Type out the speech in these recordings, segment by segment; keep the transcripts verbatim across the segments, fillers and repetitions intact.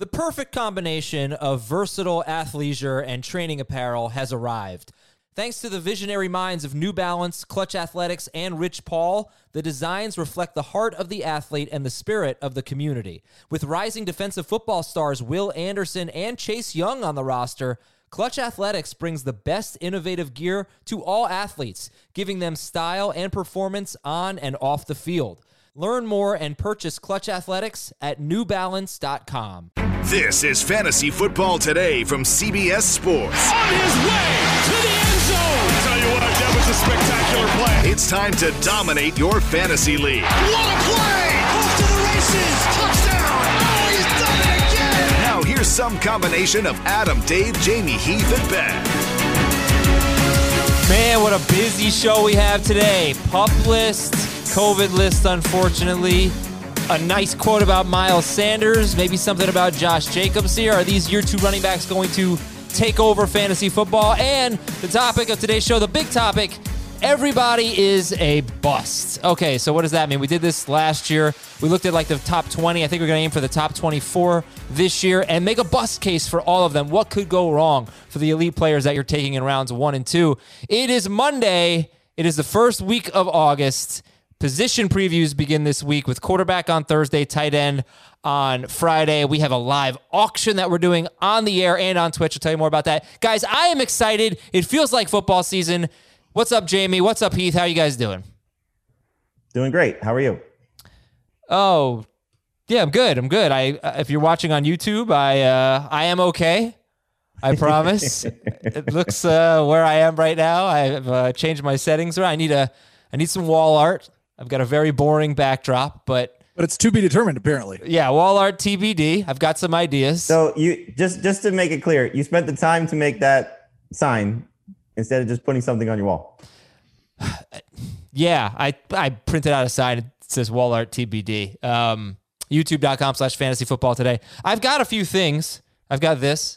The perfect combination of versatile athleisure and training apparel has arrived. Thanks to the visionary minds of New Balance, Clutch Athletics, and Rich Paul, the designs reflect the heart of the athlete and the spirit of the community. With rising defensive football stars Will Anderson and Chase Young on the roster, Clutch Athletics brings the best innovative gear to all athletes, giving them style and performance on and off the field. Learn more and purchase Clutch Athletics at new balance dot com. This is Fantasy Football Today from C B S Sports. On his way to the end zone. I tell you what, that was a spectacular play. It's time to dominate your fantasy league. What a play! Off to the races. Touchdown. Oh, he's done it again. Now here's some combination of Adam, Dave, Jamie, Heath, and Ben. Man, what a busy show we have today. Pup list, COVID list, unfortunately. A nice quote about Miles Sanders, maybe something about Josh Jacobs here. Are these year two running backs going to take over fantasy football? And the topic of today's show, the big topic, everybody is a bust. Okay, so what does that mean? We did this last year. We looked at like the top twenty. I think we're going to aim for the top twenty-four this year and make a bust case for all of them. What could go wrong for the elite players that you're taking in rounds one and two? It is Monday. It is the first week of August. Position previews begin this week with quarterback on Thursday, tight end on Friday. We have a live auction that we're doing on the air and on Twitch. I'll tell you more about that. Guys, I am excited. It feels like football season. What's up, Jamie? What's up, Heath? How are you guys doing? Doing great. How are you? Oh, yeah, I'm good. I'm good. I if you're watching on YouTube, I uh, I am okay. I promise. It looks uh, where I am right now. I've uh, changed my settings. I need a I need some wall art. I've got a very boring backdrop, but but it's to be determined, apparently. Yeah, wall art T B D. I've got some ideas. So you just just to make it clear, you spent the time to make that sign instead of just putting something on your wall. Yeah, I I printed out a sign. It says wall art T B D. Um, YouTube.com slash fantasy football today. I've got a few things. I've got this.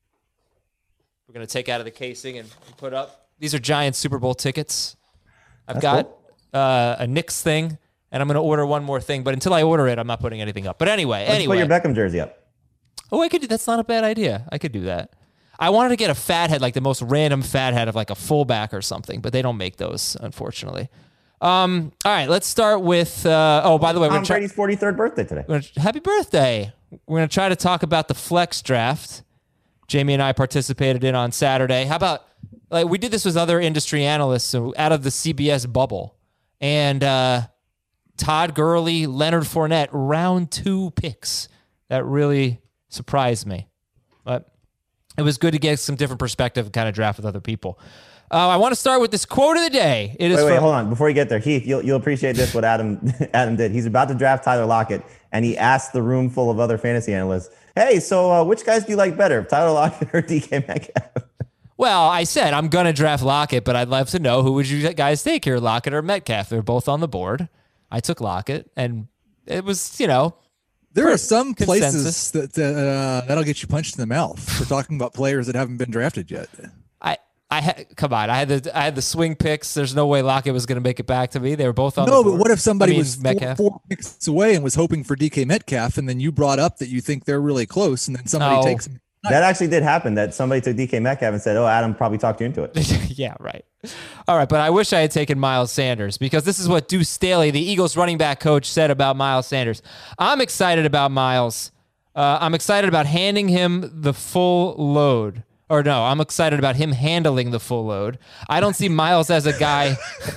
We're gonna take out of the casing and put up. These are Giants Super Bowl tickets. I've That's got. Cool. Uh, a Knicks thing, and I'm going to order one more thing. But until I order it, I'm not putting anything up. But anyway, Let's anyway. put your Beckham jersey up. Oh, I could do. That's not a bad idea. I could do that. I wanted to get a fat head, like the most random fat head of like a fullback or something, but they don't make those, unfortunately. Um, all right, let's start with. Uh, oh, by the way, Tom we're gonna Brady's forty-third birthday today. We're gonna, happy birthday! We're going to try to talk about the flex draft. Jamie and I participated in on Saturday. How about like we did this with other industry analysts so out of the C B S bubble. And uh, Todd Gurley, Leonard Fournette, round two picks. That really surprised me. But it was good to get some different perspective and kind of draft with other people. Uh, I want to start with this quote of the day. It is wait, wait, from, hold on. Before you get there, Heath, you'll, you'll appreciate this, what Adam Adam did. He's about to draft Tyler Lockett, and he asked the room full of other fantasy analysts, hey, so uh, which guys do you like better, Tyler Lockett or D K Metcalf? Well, I said I'm going to draft Lockett, but I'd love to know who would you guys take here, Lockett or Metcalf? They're both on the board. I took Lockett, and it was, you know. There are some consensus. places that uh, that'll get you punched in the mouth for talking about players that haven't been drafted yet. I, I ha- come on. I had the I had the swing picks. There's no way Lockett was going to make it back to me. They were both on. No, the board. but what if somebody I mean, was four, Metcalf. four picks away and was hoping for D K Metcalf, and then you brought up that you think they're really close, and then somebody No. takes him? That actually did happen, that somebody took D K Metcalf and said, oh, Adam probably talked you into it. Yeah, right. All right, but I wish I had taken Miles Sanders because this is what Deuce Staley, the Eagles running back coach, said about Miles Sanders. I'm excited about Miles. Uh, I'm excited about handing him the full load. Or no, I'm excited about him handling the full load. I don't see Miles as a guy.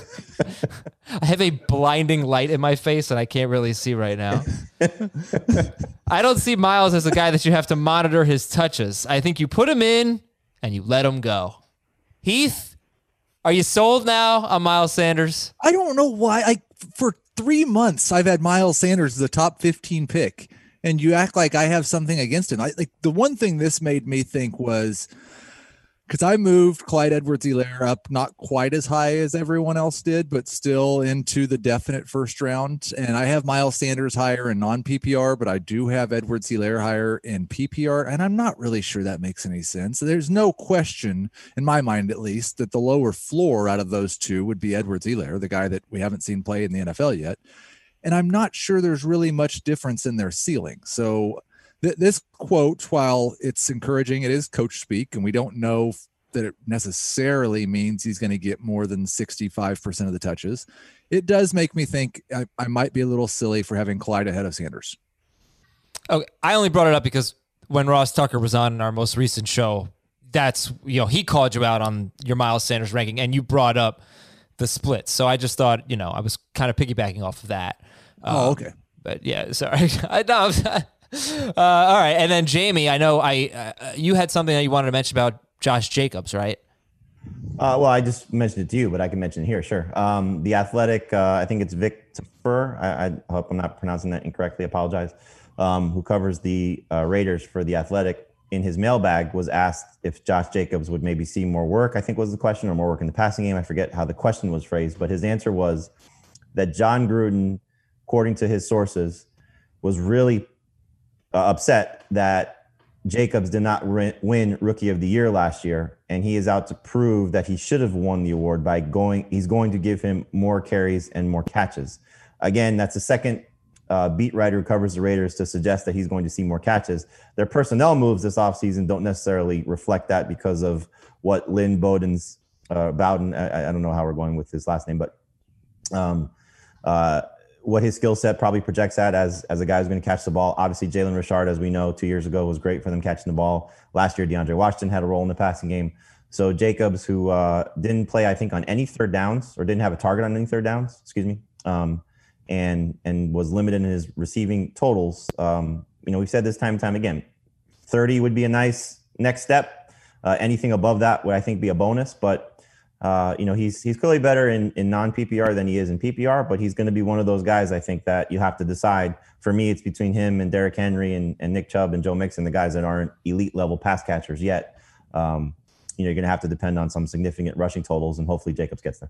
I have a blinding light in my face and I can't really see right now. I don't see Miles as a guy that you have to monitor his touches. I think you put him in and you let him go. Heath, are you sold now on Miles Sanders? I don't know why. I for three months I've had Miles Sanders as a top fifteen pick, and you act like I have something against him. I like the one thing this made me think was because I moved Clyde Edwards-Helaire up not quite as high as everyone else did, but still into the definite first round. And I have Miles Sanders higher in non-P P R, but I do have Edwards-Helaire higher in P P R. And I'm not really sure that makes any sense. There's no question, in my mind at least, that the lower floor out of those two would be Edwards-Helaire, the guy that we haven't seen play in the N F L yet. And I'm not sure there's really much difference in their ceiling. So th- this quote, while it's encouraging, it is coach speak, and we don't know that it necessarily means he's going to get more than sixty-five percent of the touches. It does make me think I, I might be a little silly for having Clyde ahead of Sanders. Okay, I only brought it up because when Ross Tucker was on our most recent show, that's, you know, he called you out on your Miles Sanders ranking, and you brought up the splits. So I just thought, you know, I was kind of piggybacking off of that. Oh, um, okay. But yeah, sorry. I know. uh, all right, and then Jamie, I know I uh, you had something that you wanted to mention about Josh Jacobs, right? Uh, well, I just mentioned it to you, but I can mention it here. Sure. Um, the Athletic, uh, I think it's Vic Tafur. I, I hope I'm not pronouncing that incorrectly. Apologize. Um, who covers the uh, Raiders for the Athletic, in his mailbag was asked if Josh Jacobs would maybe see more work, I think was the question, or more work in the passing game. I forget how the question was phrased, but his answer was that John Gruden, according to his sources, was really uh, upset that Jacobs did not re- win Rookie of the Year last year, and he is out to prove that he should have won the award by going. He's going to give him more carries and more catches. Again, that's the second uh, beat writer who covers the Raiders to suggest that he's going to see more catches. Their personnel moves this offseason don't necessarily reflect that because of what Lynn Bowden's uh, Bowden. I, I don't know how we're going with his last name, but um, uh, what his skill set probably projects at as as a guy who's going to catch the ball. Obviously, Jalen Richard, as we know, two years ago was great for them catching the ball. Last year, DeAndre Washington had a role in the passing game. So Jacobs, who uh, didn't play, I think, on any third downs, or didn't have a target on any third downs, excuse me, um, and and was limited in his receiving totals. Um, you know, we've said this time and time again, thirty would be a nice next step. Uh, anything above that would, I think, be a bonus. But Uh, you know, he's he's clearly better in, in non-P P R than he is in P P R, but he's going to be one of those guys, I think, that you have to decide. For me, it's between him and Derrick Henry and, and Nick Chubb and Joe Mixon, the guys that aren't elite level pass catchers yet. Um, you know, you're going to have to depend on some significant rushing totals, and hopefully Jacobs gets there.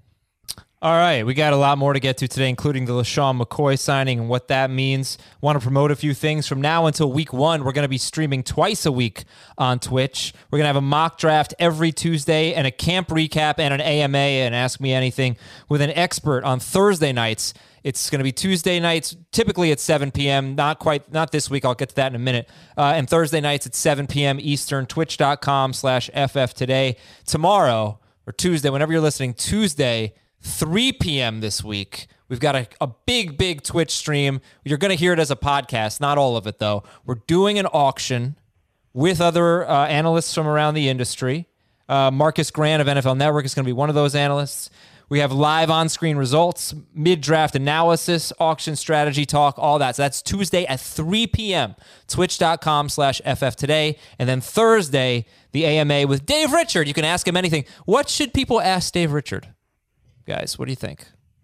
All right, we got a lot more to get to today, including the LaShawn McCoy signing and what that means. Want to promote a few things. From now until week one, we're going to be streaming twice a week on Twitch. We're going to have a mock draft every Tuesday and a camp recap and an A M A and Ask Me Anything with an expert on Thursday nights. It's going to be Tuesday nights, typically at seven p.m. Not quite, not this week. I'll get to that in a minute. Uh, and Thursday nights at seven p.m. Eastern, twitch.com slash FF today. Tomorrow, or Tuesday, whenever you're listening, Tuesday, three p.m. this week, we've got a, a big, big Twitch stream. You're going to hear it as a podcast, not all of it, though. We're doing an auction with other uh, analysts from around the industry. Uh, Marcus Grant of N F L Network is going to be one of those analysts. We have live on-screen results, mid-draft analysis, auction strategy talk, all that. So that's Tuesday at three p.m., twitch.com slash FF today. And then Thursday, the A M A with Dave Richard. You can ask him anything. What should people ask Dave Richard? Guys, what do you think?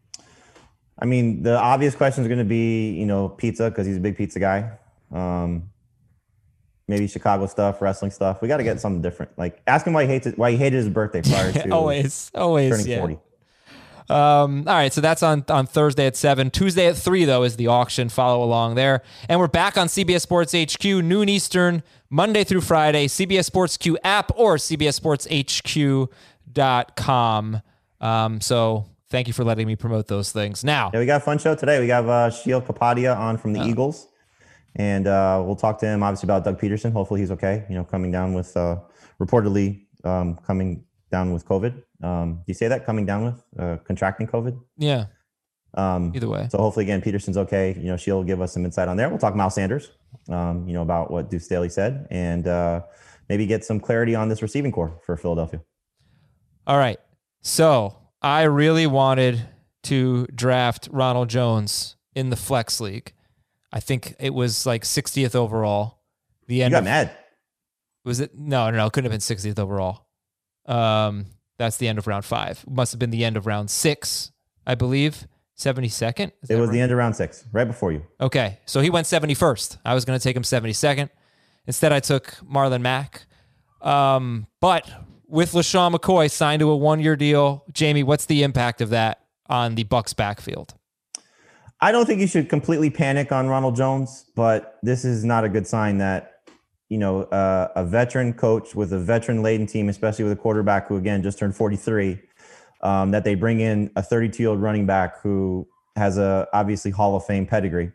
I mean, the obvious question is going to be, you know, pizza, because he's a big pizza guy. Um, maybe Chicago stuff, wrestling stuff. We got to get something different. Like, ask him why he hates it, why he hated his birthday prior to always, always turning yeah. forty. Um, all right, so that's on, on Thursday at seven. Tuesday at three, though, is the auction. Follow along there. And we're back on C B S Sports H Q, noon Eastern, Monday through Friday, C B S Sports Q app or C B S Sports H Q dot com. Um, so thank you for letting me promote those things. Now, yeah, we got a fun show today. We have uh, Sheil Kapadia on from the oh. Eagles, and uh, we'll talk to him obviously about Doug Peterson. Hopefully he's okay. You know, coming down with uh, reportedly um, coming down with COVID. Um, do you say that coming down with uh, contracting COVID? Yeah. Um, Either way. So hopefully again Peterson's okay. You know, Sheil will give us some insight on there. We'll talk Miles Sanders. Um, you know, about what Deuce Staley said, and uh, maybe get some clarity on this receiving core for Philadelphia. All right. So I really wanted to draft Ronald Jones in the flex league. I think it was like sixtieth overall. The end. You got of, mad. Was it? No, no, no. It couldn't have been sixtieth overall. Um, that's the end of round five. It must have been the end of round six, I believe. seventy-second. Is it was right? the end of round six, right before you. Okay, so he went seventy-first. I was going to take him seventy-second. Instead, I took Marlon Mack. Um, but with LaShawn McCoy signed to a one-year deal, Jamie, what's the impact of that on the Bucs backfield? I don't think you should completely panic on Ronald Jones, but this is not a good sign that, you know, uh, a veteran coach with a veteran-laden team, especially with a quarterback who, again, just turned forty-three, um, that they bring in a thirty-two-year-old running back who has a obviously Hall of Fame pedigree.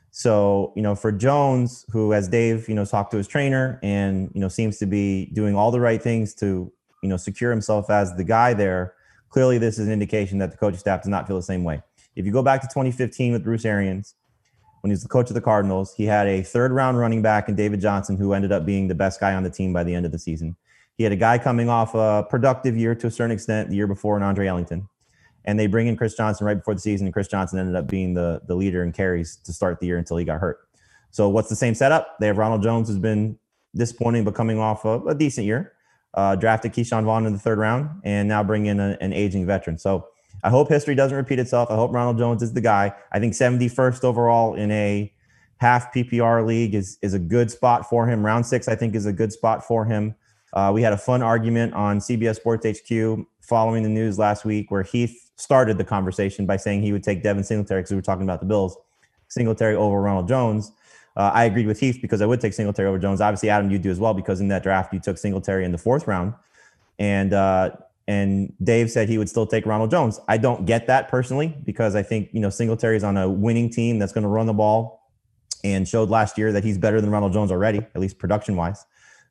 So, you know, for Jones, who, as Dave, you know, talked to his trainer and, you know, seems to be doing all the right things to, you know, secure himself as the guy there, clearly this is an indication that the coaching staff does not feel the same way. If you go back to twenty fifteen with Bruce Arians, when he was the coach of the Cardinals, he had a third round running back in David Johnson, who ended up being the best guy on the team by the end of the season. He had a guy coming off a productive year to a certain extent the year before in Andre Ellington. And they bring in Chris Johnson right before the season, and Chris Johnson ended up being the, the leader in carries to start the year until he got hurt. So what's the same setup? They have Ronald Jones, who's been disappointing, but coming off a, a decent year. Uh, drafted Keyshawn Vaughn in the third round, and now bring in a, an aging veteran. So I hope history doesn't repeat itself. I hope Ronald Jones is the guy. I think seventy-first overall in a half P P R league is, is a good spot for him. Round six, I think, is a good spot for him. Uh, we had a fun argument on C B S Sports H Q following the news last week where Heath started the conversation by saying he would take Devin Singletary, because we were talking about the Bills, Singletary over Ronald Jones. Uh, I agreed with Heath because I would take Singletary over Jones. Obviously, Adam, you do as well, because in that draft, you took Singletary in the fourth round. And uh, and Dave said he would still take Ronald Jones. I don't get that personally, because I think, you know, Singletary is on a winning team that's going to run the ball, and showed last year that he's better than Ronald Jones already, at least production-wise.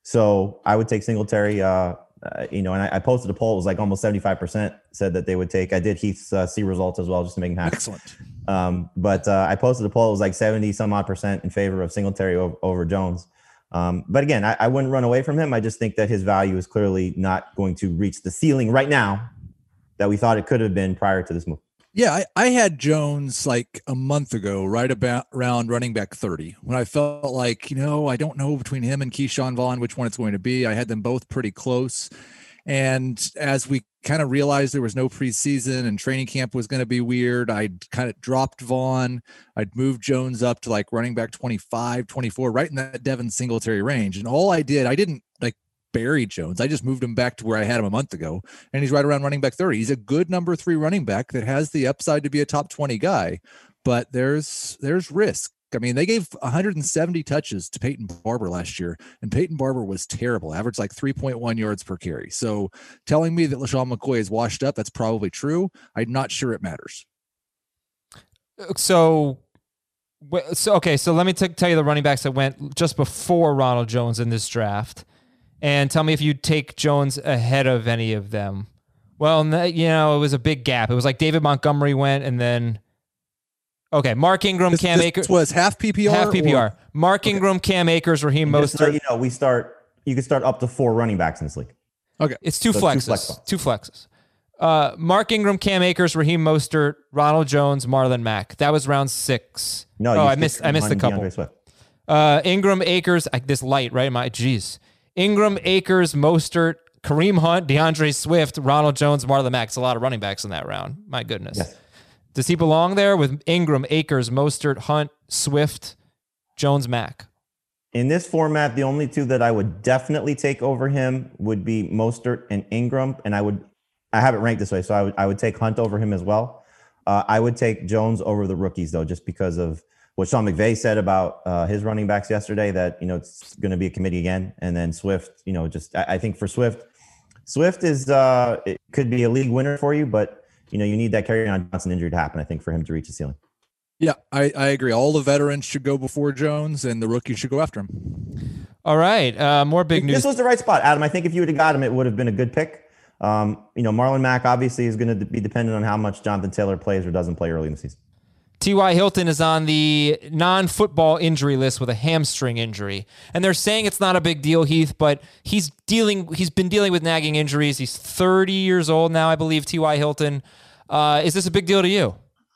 So I would take Singletary. Uh, uh, you know, and I, I posted a poll. It was like almost seventy-five percent said that they would take. I did Heath's uh, C results as well, just to make him happy. Excellent. Um, but uh, I posted a poll. It was like seventy some odd percent in favor of Singletary over, over Jones. Um, but again, I, I wouldn't run away from him. I just think that his value is clearly not going to reach the ceiling right now that we thought it could have been prior to this move. Yeah, I, I had Jones like a month ago, right about around running back thirty, when I felt like, you know, I don't know between him and Keyshawn Vaughn which one it's going to be. I had them both pretty close. And as we kind of realized there was no preseason and training camp was going to be weird, I'd kind of dropped Vaughn. I'd moved Jones up to like running back twenty-five, twenty-four, right in that Devin Singletary range. And all I did, I didn't like bury Jones. I just moved him back to where I had him a month ago, and he's right around running back thirty. He's a good number three running back that has the upside to be a top twenty guy, but there's there's risk. I mean, they gave one hundred seventy touches to Peyton Barber last year, and Peyton Barber was terrible, averaged like three point one yards per carry. So telling me that LaShawn McCoy is washed up, that's probably true. I'm not sure it matters. So, so okay, so let me t- tell you the running backs that went just before Ronald Jones in this draft, and tell me if you take Jones ahead of any of them. Well, you know, it was a big gap. It was like David Montgomery went, and then... Okay, Mark Ingram, this, Cam this Akers. was half P P R? Half P P R. Or? Mark Ingram, okay. Cam Akers, Raheem Just Mostert. so you know, we start, you can start up to four running backs in this league. Okay. It's two so flexes. Two, flex two flexes. Uh, Mark Ingram, Cam Akers, Raheem Mostert, Ronald Jones, Marlon Mack. That was round six. No, oh, I missed I missed a couple. Uh, Ingram, Akers, I, this light, right? My geez. Ingram, Akers, Mostert, Kareem Hunt, DeAndre Swift, Ronald Jones, Marlon Mack. It's a lot of running backs in that round. My goodness. Yes. Does he belong there with Ingram, Akers, Mostert, Hunt, Swift, Jones, Mack? In this format, the only two that I would definitely take over him would be Mostert and Ingram, and I would I have it ranked this way, so I would I would take Hunt over him as well. Uh, I would take Jones over the rookies though, just because of what Sean McVay said about uh, his running backs yesterday. That you know it's going to be a committee again, and then Swift. You know, just I, I think for Swift, Swift is uh, it could be a league winner for you, but. You know, you need that Kerryon Johnson injury to happen, I think, for him to reach the ceiling. Yeah, I, I agree. All the veterans should go before Jones, and the rookies should go after him. All right, uh, more big news. This was the right spot, Adam. I think if you would have got him, it would have been a good pick. Um, you know, Marlon Mack obviously is going to be dependent on how much Jonathan Taylor plays or doesn't play early in the season. T Y. Hilton is on the non-football injury list with a hamstring injury. And they're saying it's not a big deal, Heath, but he's dealing, he's been dealing with nagging injuries. He's thirty years old now, I believe, T Y. Hilton. Uh, is this a big deal to you?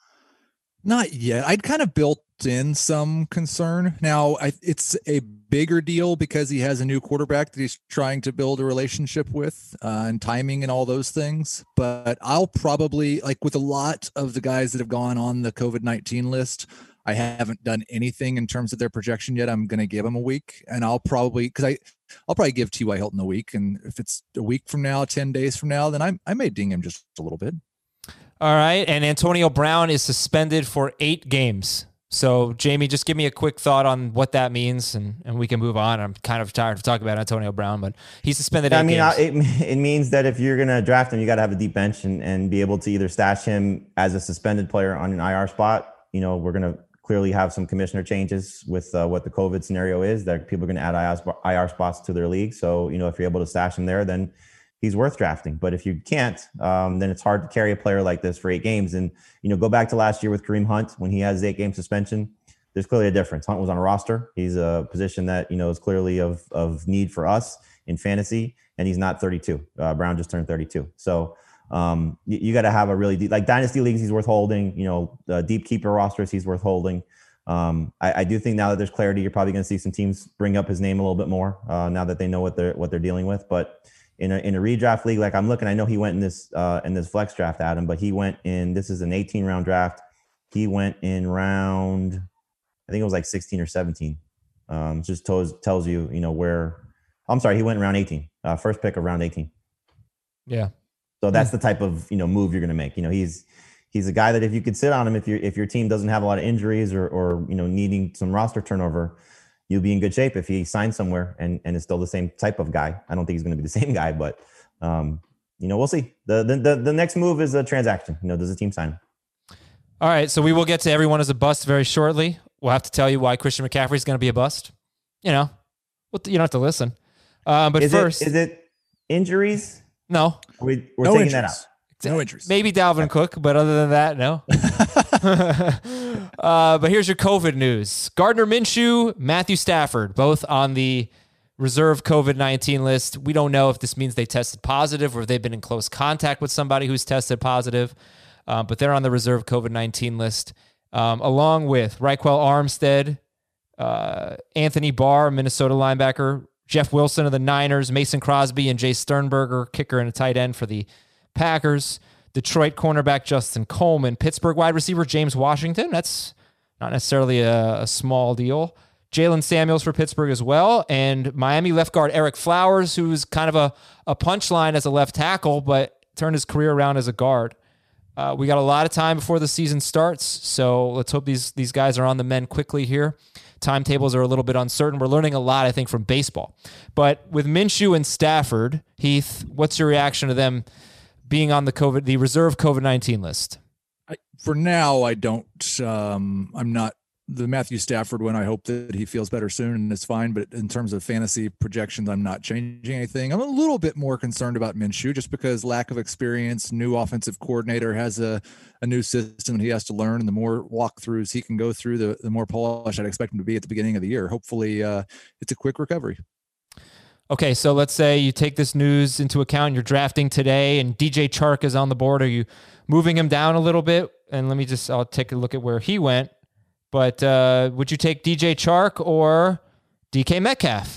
Not yet. I'd kind of built in some concern. Now, I, it's a bigger deal because he has a new quarterback that he's trying to build a relationship with, uh, and timing and all those things. But I'll probably, like with a lot of the guys that have gone on the COVID nineteen list, I haven't done anything in terms of their projection yet. I'm going to give them a week, and I'll probably, because I, I'll probably give T Y. Hilton a week. And if it's a week from now, ten days from now, then I, I may ding him just a little bit. All right, and Antonio Brown is suspended for eight games. So, Jamie, just give me a quick thought on what that means, and, and we can move on. I'm kind of tired of talking about Antonio Brown, but he's suspended eight I mean, games. It, it means that if you're going to draft him, you got to have a deep bench and, and be able to either stash him as a suspended player on an I R spot. You know, we're going to clearly have some commissioner changes with uh, what the COVID scenario is, that people are going to add I R spots to their league. So, you know, if you're able to stash him there, then he's worth drafting. But if you can't, um, then it's hard to carry a player like this for eight games. And, you know, go back to last year with Kareem Hunt when he has eight game suspension. There's clearly a difference. Hunt was on a roster. He's a position that, you know, is clearly of of need for us in fantasy, and he's not thirty-two. Uh, Brown just turned thirty-two. So um, you, you got to have a really deep, like dynasty leagues, he's worth holding. You know, uh, deep keeper rosters, he's worth holding. Um, I, I do think now that there's clarity, you're probably going to see some teams bring up his name a little bit more uh, now that they know what they're what they're dealing with. But in a in a redraft league, like I'm looking, I know he went in this uh, in this flex draft, Adam, but he went in. This is an eighteen round draft. He went in round, I think it was like sixteen or seventeen. Um, just tells tells you, you know, where. I'm sorry, he went in round eighteen. Uh, first pick of round eighteen. Yeah. So that's the type of, you know, move you're going to make. You know, he's he's a guy that if you could sit on him, if your if your team doesn't have a lot of injuries or or you know needing some roster turnover, you'll be in good shape if he signs somewhere and and is still the same type of guy. I don't think he's going to be the same guy, but um, you know, we'll see. The, the the the next move is a transaction. You know, does the team sign him? All right, so we will get to everyone as a bust very shortly. We'll have to tell you why Christian McCaffrey is going to be a bust. You know, you don't have to listen. Um, but is first, it, is it injuries? No, we, we're no taking injuries. that out. No injuries. Maybe Dalvin Cook, but other than that, no. uh, but here's your COVID news: Gardner Minshew, Matthew Stafford, both on the reserve COVID nineteen list. We don't know if this means they tested positive or if they've been in close contact with somebody who's tested positive, uh, but they're on the reserve COVID nineteen list, um, along with Raquel Armstead, uh, Anthony Barr, Minnesota linebacker, Jeff Wilson of the Niners, Mason Crosby and Jay Sternberger, kicker and a tight end for the Packers, Detroit cornerback Justin Coleman, Pittsburgh wide receiver James Washington. That's not necessarily a, a small deal. Jalen Samuels for Pittsburgh as well, and Miami left guard Eric Flowers, who's kind of a, a punchline as a left tackle, but turned his career around as a guard. Uh, we got a lot of time before the season starts, so let's hope these these guys are on the mend quickly here. Timetables are a little bit uncertain. We're learning a lot, I think, from baseball. But with Minshew and Stafford, Heath, what's your reaction to them being on the COVID, the reserve COVID nineteen list? I, for now, I don't. Um, I'm not the Matthew Stafford one. I hope that he feels better soon and it's fine. But in terms of fantasy projections, I'm not changing anything. I'm a little bit more concerned about Minshew just because lack of experience, new offensive coordinator has a, a new system he has to learn. And the more walkthroughs he can go through, the, the more polished I'd expect him to be at the beginning of the year. Hopefully uh, it's a quick recovery. Okay, so let's say you take this news into account. You're drafting today and D J Chark is on the board. Are you moving him down a little bit? And let me just, I'll take a look at where he went. But uh, would you take D J Chark or D K Metcalf?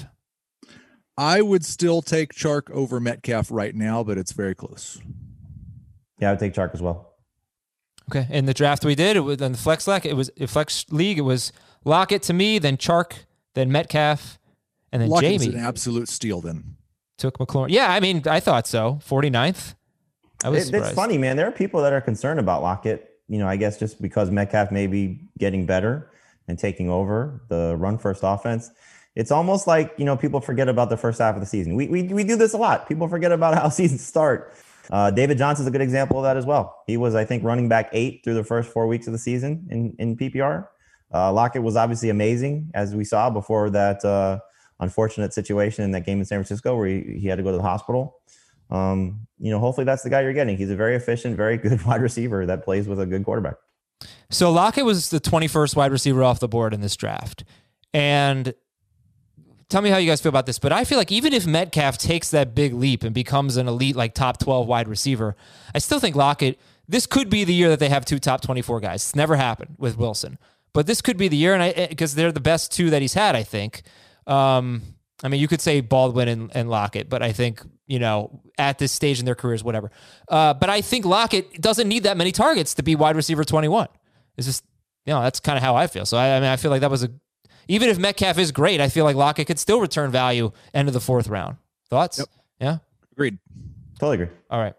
I would still take Chark over Metcalf right now, but it's very close. Yeah, I would take Chark as well. Okay, in the draft we did, it was in the flex league. It was a flex league. It was Lockett to me, then Chark, then Metcalf, and then Lockett Jamie. Was an absolute steal then. Took McLaurin. Yeah, I mean, I thought so. forty-ninth. I was it, surprised. It's funny, man. There are people that are concerned about Lockett. You know, I guess just because Metcalf may be getting better and taking over the run first offense. It's almost like, you know, people forget about the first half of the season. We we we do this a lot. People forget about how seasons start. Uh, David Johnson's a good example of that as well. He was, I think, running back eight through the first four weeks of the season in, in P P R. Uh, Lockett was obviously amazing, as we saw before that uh, unfortunate situation in that game in San Francisco where he, he had to go to the hospital. Um, you know, hopefully that's the guy you're getting. He's a very efficient, very good wide receiver that plays with a good quarterback. So Lockett was the twenty-first wide receiver off the board in this draft. And tell me how you guys feel about this, but I feel like even if Metcalf takes that big leap and becomes an elite, like top twelve wide receiver, I still think Lockett, this could be the year that they have two top twenty-four guys. It's never happened with Wilson, but this could be the year. And I, because they're the best two that he's had, I think. Um, I mean, you could say Baldwin and, and Lockett, but I think, you know, at this stage in their careers, whatever. Uh, but I think Lockett doesn't need that many targets to be wide receiver twenty-one. It's just, you know, that's kind of how I feel. So, I, I mean, I feel like that was a, even if Metcalf is great, I feel like Lockett could still return value end of the fourth round. Thoughts? Yep. Yeah? Agreed. Totally agree. All right.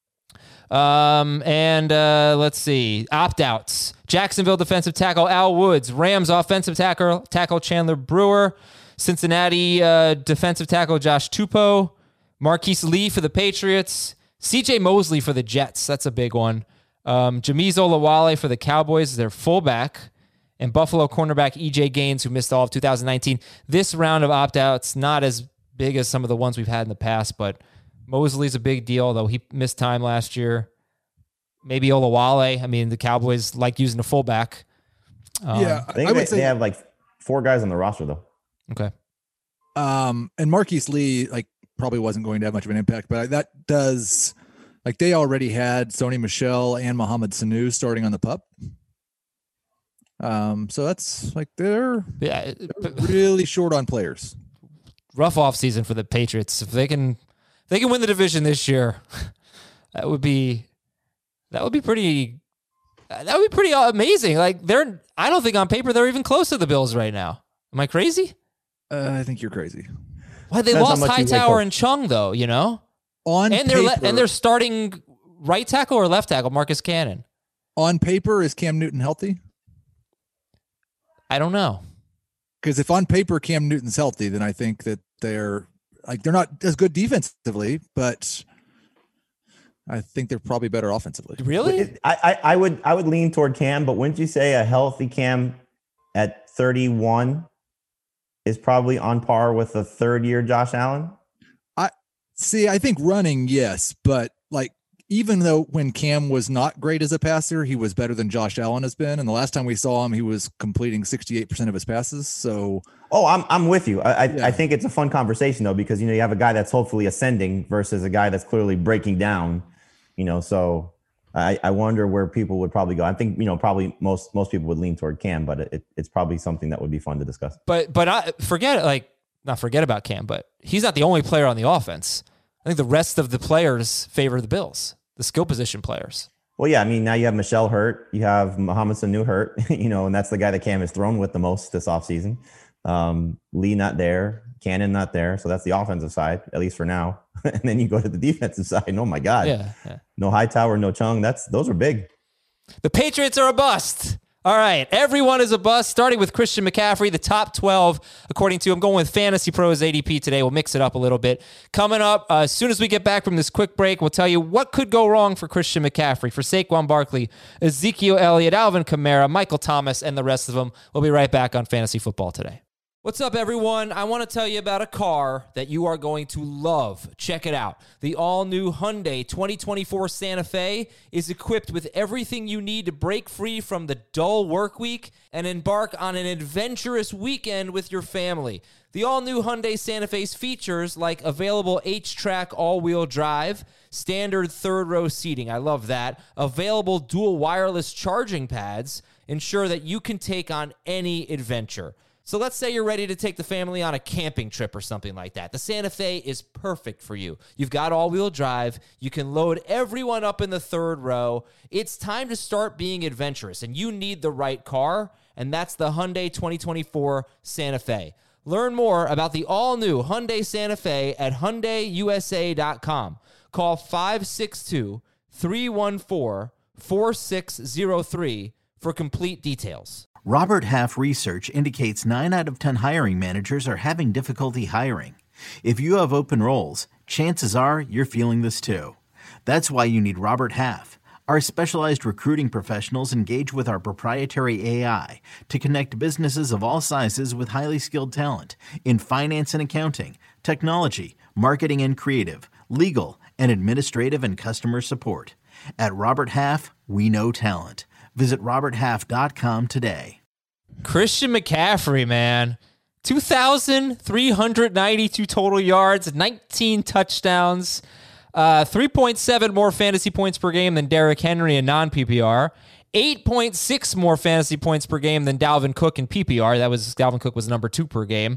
Um, and uh, let's see. Opt-outs. Jacksonville defensive tackle Al Woods. Rams offensive tackle, tackle Chandler Brewer. Cincinnati uh, defensive tackle Josh Tupou. Marquise Lee for the Patriots. C J Mosley for the Jets. That's a big one. Um, Jamiz Olawale for the Cowboys, their fullback. and Buffalo cornerback E J Gaines, who missed all of two thousand nineteen. This round of opt-outs, not as big as some of the ones we've had in the past, but Mosley's a big deal, though he missed time last year. Maybe Olawale. I mean, the Cowboys like using a fullback. Um, yeah, I think I would they, say they have like four guys on the roster, though. Okay. Um, and Marquise Lee, like, probably wasn't going to have much of an impact, but that does, like, they already had Sony Michel and Mohamed Sanu starting on the pup. Um, so that's like they're, Yeah, they're really short on players. Rough offseason for the Patriots. If they can, if they can win the division this year, that would be that would be pretty. That would be pretty amazing. Like they're, I don't think on paper they're even close to the Bills right now. Am I crazy? Uh, I think you're crazy. Why they Depends how lost much you hate Hightower Coach. and Chung though, you know, On and they're paper, le- and they're starting right tackle or left tackle Marcus Cannon. on paper, is Cam Newton healthy? I don't know. Because if on paper Cam Newton's healthy, then I think that they're like they're not as good defensively, but I think they're probably better offensively. Really? I, I I would I would lean toward Cam, but wouldn't you say a healthy Cam at thirty-one is probably on par with a third year Josh Allen? I see. I think running, yes, but like even though when Cam was not great as a passer, he was better than Josh Allen has been. And the last time we saw him, he was completing sixty-eight percent of his passes. So, Oh, I'm I'm with you. I I, Yeah. I think it's a fun conversation though, because you know you have a guy that's hopefully ascending versus a guy that's clearly breaking down. You know, so I, I wonder where people would probably go. I think you know probably most most people would lean toward Cam, but it, it's probably something that would be fun to discuss. But but I forget it. Like not forget about Cam, but he's not the only player on the offense. I think the rest of the players favor the Bills, the skill position players. Well, yeah, I mean now you have Michelle hurt, you have Mohamed Sanu hurt, you know, and that's the guy that Cam has thrown with the most this offseason. Um, Lee not there, Cannon not there, so that's the offensive side at least for now. And then you go to the defensive side. And oh my God, Yeah, yeah. no Hightower, no Chung. That's those are big. The Patriots are a bust. All right. Everyone is a bust, starting with Christian McCaffrey, the top twelve, according to, I'm going with Fantasy Pros A D P today. We'll mix it up a little bit. Coming up, uh, as soon as we get back from this quick break, we'll tell you what could go wrong for Christian McCaffrey, for Saquon Barkley, Ezekiel Elliott, Alvin Kamara, Michael Thomas, and the rest of them. We'll be right back on Fantasy Football Today. What's up, everyone? I want to tell you about a car that you are going to love. Check it out. The all-new Hyundai twenty twenty-four Santa Fe is equipped with everything you need to break free from the dull work week and embark on an adventurous weekend with your family. The all-new Hyundai Santa Fe's features like available H-Track all-wheel drive, standard third-row seating, I love that, available dual wireless charging pads, ensure that you can take on any adventure. So let's say you're ready to take the family on a camping trip or something like that. The Santa Fe is perfect for you. You've got all-wheel drive. You can load everyone up in the third row. It's time to start being adventurous, and you need the right car, and that's the Hyundai twenty twenty-four Santa Fe. Learn more about the all-new Hyundai Santa Fe at Hyundai U S A dot com. Call five six two, three one four, four six zero three for complete details. Robert Half research indicates nine out of ten hiring managers are having difficulty hiring. If you have open roles, chances are you're feeling this too. That's why you need Robert Half. Our specialized recruiting professionals engage with our proprietary A I to connect businesses of all sizes with highly skilled talent in finance and accounting, technology, marketing and creative, legal, and administrative and customer support. At Robert Half, we know talent. Visit robert half dot com today. Christian McCaffrey, man. two thousand three hundred ninety-two total yards, nineteen touchdowns, uh, three point seven more fantasy points per game than Derrick Henry in non-P P R, eight point six more fantasy points per game than Dalvin Cook in P P R. That was Dalvin Cook was number two per game.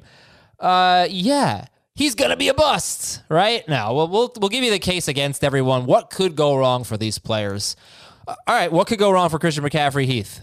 Uh, yeah, he's going to be a bust, right? Now, we'll, we'll, we'll give you the case against everyone. What could go wrong for these players? All right, what could go wrong for Christian McCaffrey, Heath?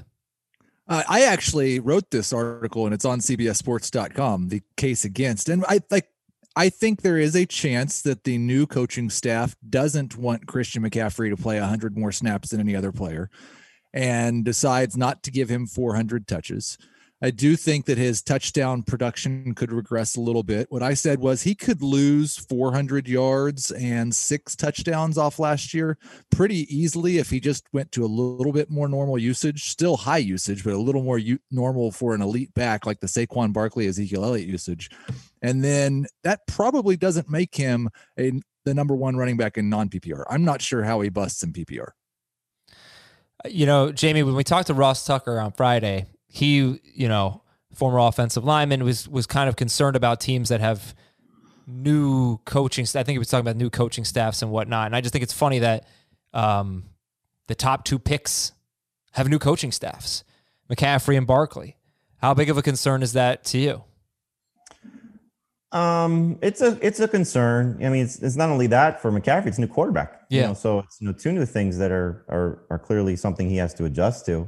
Uh, I actually wrote this article, and it's on C B S Sports dot com, the case against. And I like, I think there is a chance that the new coaching staff doesn't want Christian McCaffrey to play one hundred more snaps than any other player and decides not to give him four hundred touches. I do think that his touchdown production could regress a little bit. What I said was he could lose four hundred yards and six touchdowns off last year pretty easily if he just went to a little bit more normal usage, still high usage, but a little more u- normal for an elite back like the Saquon Barkley, Ezekiel Elliott usage. And then that probably doesn't make him a, the number one running back in non-P P R. I'm not sure how he busts in P P R. You know, Jamie, when we talked to Ross Tucker on Friday, he, you know, former offensive lineman, was was kind of concerned about teams that have new coaching. I think he was talking about new coaching staffs and whatnot. And I just think it's funny that um, the top two picks have new coaching staffs, McCaffrey and Barkley. How big of a concern is that to you? Um, it's a it's a concern. I mean, it's it's not only that for McCaffrey, it's a new quarterback. Yeah. You know, so it's you know two new things that are are are clearly something he has to adjust to.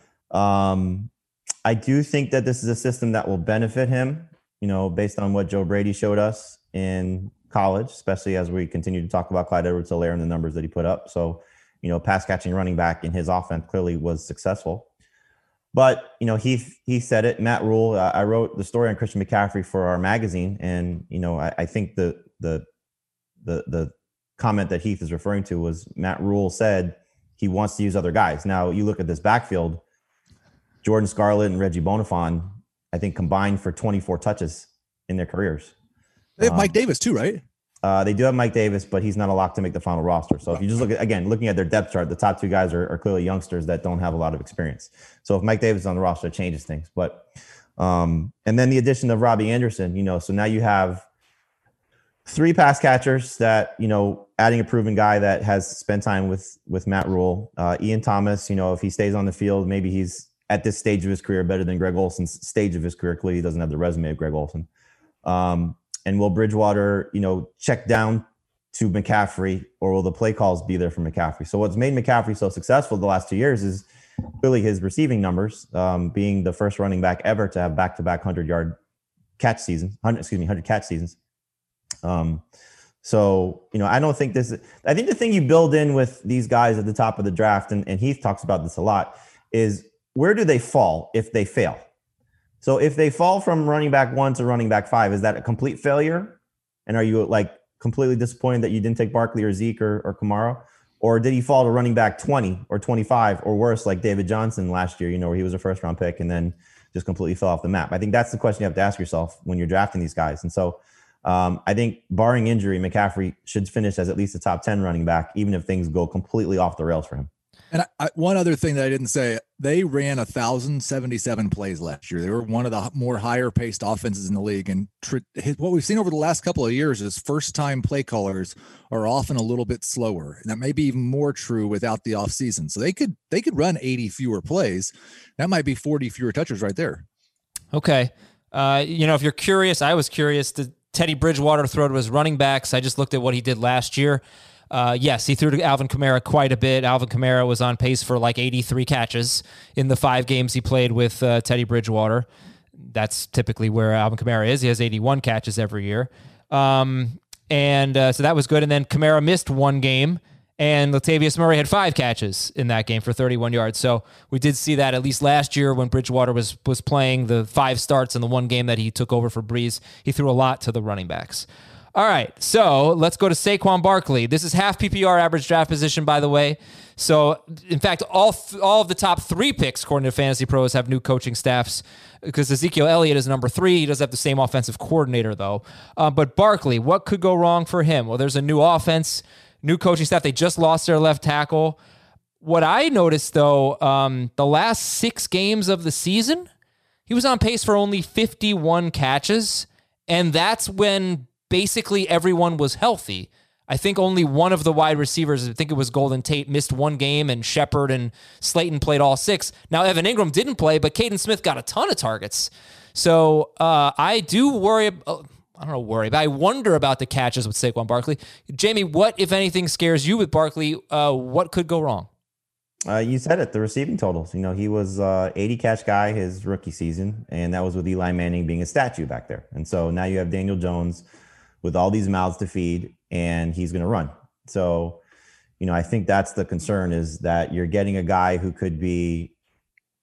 Um. I do think that this is a system that will benefit him, you know, based on what Joe Brady showed us in college, especially as we continue to talk about Clyde Edwards-Helaire and the numbers that he put up. So, you know, pass catching running back in his offense clearly was successful. But, you know, he he said it, Matt Rule, uh, I wrote the story on Christian McCaffrey for our magazine. And, you know, I, I think the, the, the, the comment that Heath is referring to was Matt Rule said he wants to use other guys. Now you look at this backfield, Jordan Scarlett and Reggie Bonifant, I think, combined for twenty-four touches in their careers. They have um, Mike Davis too, right? Uh, they do have Mike Davis, but he's not a lock to make the final roster. So if you just look at, again, looking at their depth chart, the top two guys are, are clearly youngsters that don't have a lot of experience. So if Mike Davis is on the roster, it changes things. But um, and then the addition of Robbie Anderson, you know, so now you have three pass catchers that, you know, adding a proven guy that has spent time with with Matt Rule. Uh, Ian Thomas, you know, if he stays on the field, maybe he's at this stage of his career better than Greg Olson's stage of his career. Clearly he doesn't have the resume of Greg Olson. Um, and will Bridgewater, you know, check down to McCaffrey, or will the play calls be there for McCaffrey? So what's made McCaffrey so successful the last two years is clearly his receiving numbers, um, being the first running back ever to have back-to-back hundred-yard catch seasons, excuse me, hundred catch seasons. Um, so, you know, I don't think this, I think the thing you build in with these guys at the top of the draft, and, and Heath talks about this a lot, is where do they fall if they fail? So if they fall from running back one to running back five, is that a complete failure? And are you like completely disappointed that you didn't take Barkley or Zeke or, or Kamara? Or did he fall to running back twenty or twenty-five or worse, like David Johnson last year, you know, where he was a first round pick and then just completely fell off the map? I think that's the question you have to ask yourself when you're drafting these guys. And so um, I think barring injury, McCaffrey should finish as at least a top ten running back, even if things go completely off the rails for him. And I, I, one other thing that I didn't say, they ran one thousand seventy-seven plays last year. They were one of the more higher paced offenses in the league. And tr- what we've seen over the last couple of years is first time play callers are often a little bit slower. And that may be even more true without the off season. So they could, they could run eighty fewer plays. That might be forty fewer touches right there. Okay. Uh, you know, if you're curious, I was curious, did Teddy Bridgewater throw to his running backs? I just looked at what he did last year. Uh, yes, he threw to Alvin Kamara quite a bit. Alvin Kamara was on pace for like eighty-three catches in the five games he played with uh, Teddy Bridgewater. That's typically where Alvin Kamara is. He has eighty-one catches every year. Um, and uh, so that was good. And then Kamara missed one game, and Latavius Murray had five catches in that game for thirty-one yards. So we did see that at least last year when Bridgewater was was playing the five starts in the one game that he took over for Breeze. He threw a lot to the running backs. All right, so let's go to Saquon Barkley. This is half P P R average draft position, by the way. So, in fact, all th- all of the top three picks, according to Fantasy Pros, have new coaching staffs because Ezekiel Elliott is number three. He does have the same offensive coordinator, though. Uh, but Barkley, what could go wrong for him? Well, there's a new offense, new coaching staff. They just lost their left tackle. What I noticed, though, um, the last six games of the season, he was on pace for only fifty-one catches, and that's when basically everyone was healthy. I think only one of the wide receivers, I think it was Golden Tate, missed one game, and Shepard and Slayton played all six. Now, Evan Ingram didn't play, but Caden Smith got a ton of targets. So uh, I do worry, uh, I don't know worry, but I wonder about the catches with Saquon Barkley. Jamie, what, if anything, scares you with Barkley? Uh, what could go wrong? Uh, you said it, the receiving totals. You know, he was uh eighty catch guy his rookie season, and that was with Eli Manning being a statue back there. And so now you have Daniel Jones with all these mouths to feed, and he's going to run. So, you know, I think that's the concern, is that you're getting a guy who could be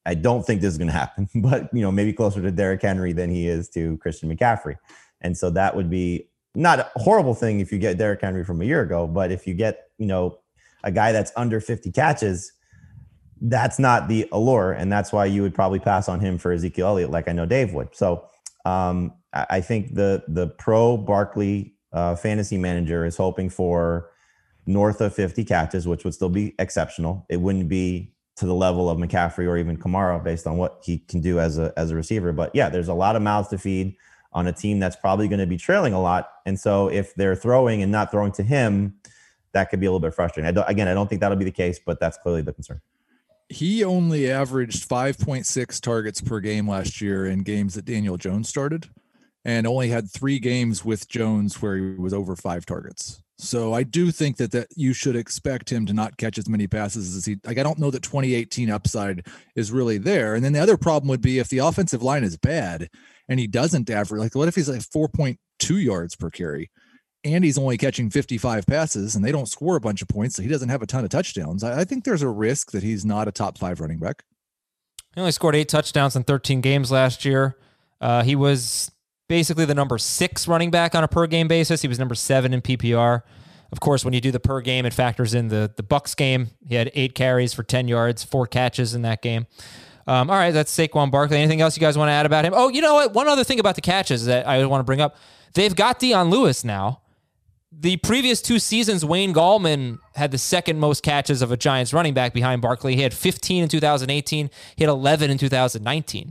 I don't think this is going to happen, but you know, maybe closer to Derrick Henry than he is to Christian McCaffrey. And so that would be not a horrible thing if you get Derrick Henry from a year ago, but if you get, you know, a guy that's under fifty catches, that's not the allure. And that's why you would probably pass on him for Ezekiel Elliott, like I know Dave would. So um, I think the, the pro Barkley uh, fantasy manager is hoping for north of fifty catches, which would still be exceptional. It wouldn't be to the level of McCaffrey or even Kamara based on what he can do as a, as a receiver. But yeah, there's a lot of mouths to feed on a team that's probably going to be trailing a lot. And so if they're throwing and not throwing to him, that could be a little bit frustrating. I don't, again, I don't think that'll be the case, but that's clearly the concern. He only averaged five point six targets per game last year in games that Daniel Jones started, and only had three games with Jones where he was over five targets. So I do think that, that you should expect him to not catch as many passes as he, like, I don't know that twenty eighteen upside is really there. And then the other problem would be if the offensive line is bad and he doesn't average, like, what if he's like four point two yards per carry and he's only catching fifty-five passes and they don't score a bunch of points, so he doesn't have a ton of touchdowns? I, I think there's a risk that he's not a top five running back. He only scored eight touchdowns in thirteen games last year. Uh, he was basically the number six running back on a per game basis. He was number seven in P P R. Of course, when you do the per game, it factors in the, the Bucs game. He had eight carries for ten yards, four catches in that game. Um, all right, that's Saquon Barkley. Anything else you guys want to add about him? Oh, you know what? One other thing about the catches that I want to bring up. They've got Dion Lewis now. The previous two seasons, Wayne Gallman had the second most catches of a Giants running back behind Barkley. He had fifteen in two thousand eighteen. He had eleven in two thousand nineteen.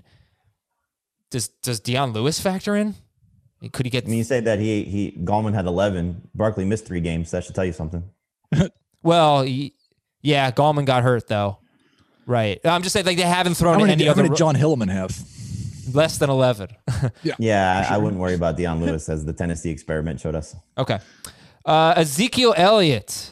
Does does Dion Lewis factor in? Could he get? I mean, you say that he he Gallman had eleven. Barkley missed three games. That should tell you something. Well, he, yeah, Gallman got hurt though. Right. I'm just saying, like, they haven't thrown how many, any how other. How many John Hillman have? Less than eleven. yeah, yeah, sure. I, I wouldn't worry about Dion Lewis, as the Tennessee experiment showed us. Okay. Uh, Ezekiel Elliott.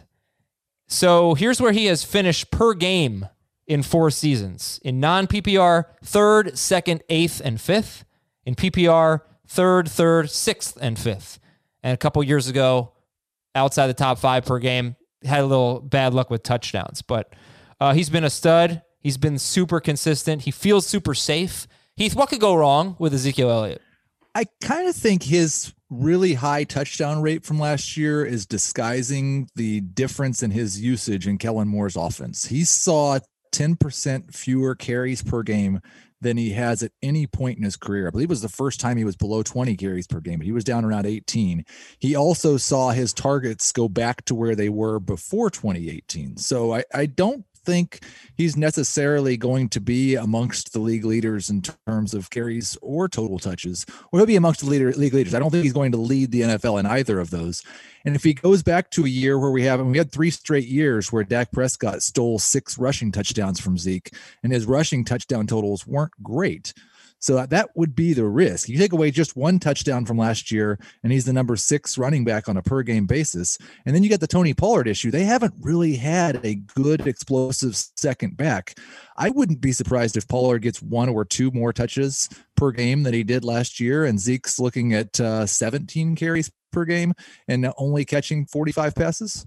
So here's where he has finished per game in four seasons. In non-P P R, third, second, eighth, and fifth. In P P R, third, third, sixth, and fifth. And a couple years ago, outside the top five per game, had a little bad luck with touchdowns. But uh, he's been a stud. He's been super consistent. He feels super safe. Heath, what could go wrong with Ezekiel Elliott? I kind of think his really high touchdown rate from last year is disguising the difference in his usage in Kellen Moore's offense. He saw ten percent fewer carries per game than he has at any point in his career. I believe it was the first time he was below twenty carries per game, but he was down around eighteen. He also saw his targets go back to where they were before twenty eighteen. So I, I don't think he's necessarily going to be amongst the league leaders in terms of carries or total touches, or he'll be amongst the leader, league leaders. I don't think he's going to lead the N F L in either of those. And if he goes back to a year where we have, and we had three straight years where Dak Prescott stole six rushing touchdowns from Zeke, and his rushing touchdown totals weren't great. So that would be the risk. You take away just one touchdown from last year, and he's the number six running back on a per game basis. And then you get the Tony Pollard issue. They haven't really had a good explosive second back. I wouldn't be surprised if Pollard gets one or two more touches per game than he did last year, and Zeke's looking at uh, seventeen carries per game and only catching forty-five passes.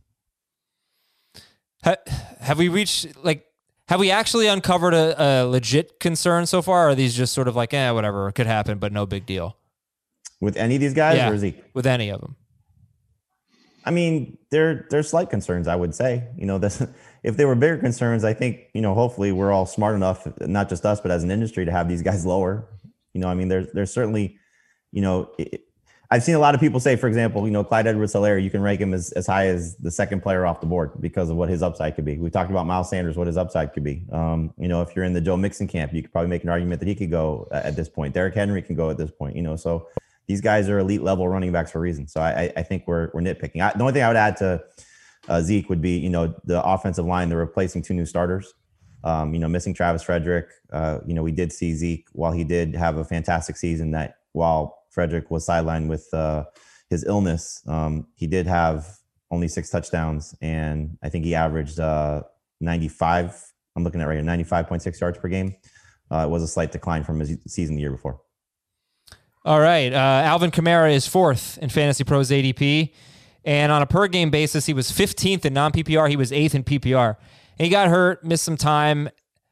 Have we reached, like, have we actually uncovered a, a legit concern so far? Or are these just sort of like, eh, whatever, it could happen, but no big deal? With any of these guys, yeah, or Zeke? With any of them. I mean, they're, they're slight concerns, I would say. You know, this, if they were bigger concerns, I think, you know, hopefully we're all smart enough, not just us, but as an industry, to have these guys lower. You know, I mean, there's, there's certainly, you know, it, I've seen a lot of people say, for example, you know, Clyde Edwards-Helaire, you can rank him as, as high as the second player off the board because of what his upside could be. We talked about Miles Sanders, what his upside could be. Um, you know, if you're in the Joe Mixon camp, you could probably make an argument that he could go at this point. Derrick Henry can go at this point, you know, so these guys are elite level running backs for a reason. So I, I think we're, we're nitpicking. I, the only thing I would add to uh, Zeke would be, you know, the offensive line, they're replacing two new starters. Um, you know, missing Travis Frederick. Uh, you know, we did see Zeke, while he did have a fantastic season, that while Frederick was sidelined with uh, his illness, um, he did have only six touchdowns, and I think he averaged uh, ninety-five. I'm looking at right here, ninety-five point six yards per game. Uh, it was a slight decline from his season the year before. All right. Uh, Alvin Kamara is fourth in Fantasy Pros A D P. And on a per game basis, he was fifteenth in non-P P R. He was eighth in P P R. And he got hurt, missed some time.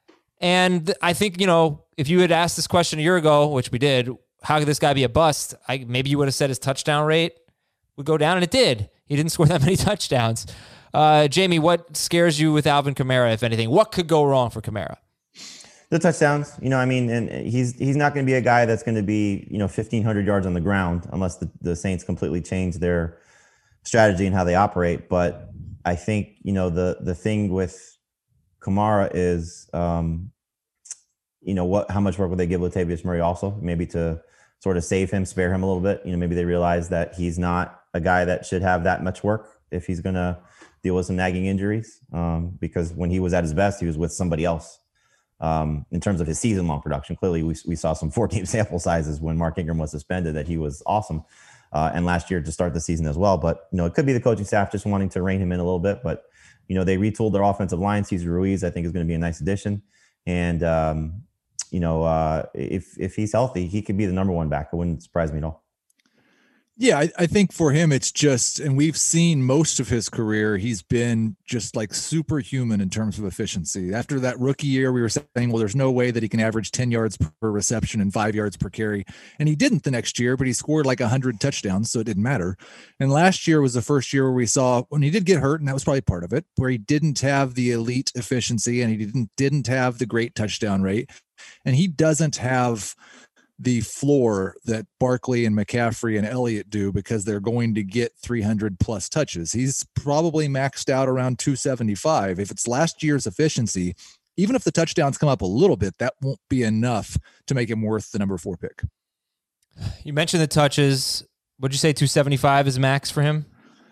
And I think, you know, if you had asked this question a year ago, which we did, how could this guy be a bust? I, maybe you would have said his touchdown rate would go down, and it did. He didn't score that many touchdowns. Uh, Jamie, what scares you with Alvin Kamara, if anything? What could go wrong for Kamara? The touchdowns, you know, I mean, and he's he's not going to be a guy that's going to be, you know, fifteen hundred yards on the ground unless the, the Saints completely change their strategy and how they operate. But I think, you know, the the thing with Kamara is, um, you know, what how much work will they give Latavius Murray also, maybe to sort of save him, spare him a little bit. You know, maybe they realize that he's not a guy that should have that much work if he's going to deal with some nagging injuries, um, because when he was at his best, he was with somebody else. Um, in terms of his season-long production, clearly we we saw some four-game sample sizes when Mark Ingram was suspended that he was awesome, uh, and last year to start the season as well. But you know, it could be the coaching staff just wanting to rein him in a little bit. But you know, they retooled their offensive line. Cesar Ruiz, I think, is going to be a nice addition, and um, you know, uh, if if he's healthy, he could be the number one back. It wouldn't surprise me at all. Yeah, I, I think for him, it's just, and we've seen most of his career, he's been just like superhuman in terms of efficiency. After that rookie year, we were saying, well, there's no way that he can average ten yards per reception and five yards per carry. And he didn't the next year, but he scored like one hundred touchdowns, so it didn't matter. And last year was the first year where we saw, when he did get hurt, and that was probably part of it, where he didn't have the elite efficiency and he didn't didn't have the great touchdown rate. And he doesn't have the floor that Barkley and McCaffrey and Elliott do because they're going to get three hundred plus touches. He's probably maxed out around two seventy-five. If it's last year's efficiency, even if the touchdowns come up a little bit, that won't be enough to make him worth the number four pick. You mentioned the touches. Would you say two seventy-five is max for him?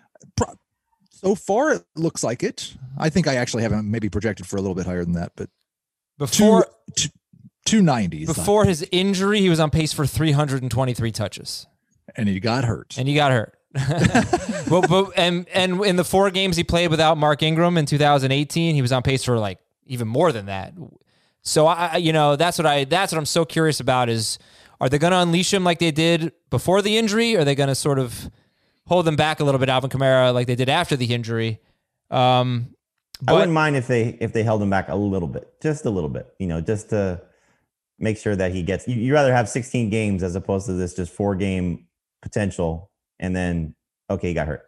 So far, it looks like it. I think I actually haven't maybe projected for a little bit higher than that, but before two, two, two ninety. Before his injury, he was on pace for three hundred twenty-three touches. And he got hurt. And he got hurt. but, but, and, and in the four games he played without Mark Ingram in two thousand eighteen, he was on pace for like even more than that. So, I, you know, that's what I, that's what I'm so curious about is, are they going to unleash him like they did before the injury? Or are they going to sort of hold them back a little bit, Alvin Kamara, like they did after the injury? Um, but, I wouldn't mind if they, if they held him back a little bit, just a little bit, you know, just to make sure that he gets, you, you'd rather have sixteen games as opposed to this just four game potential. And then, okay, he got hurt.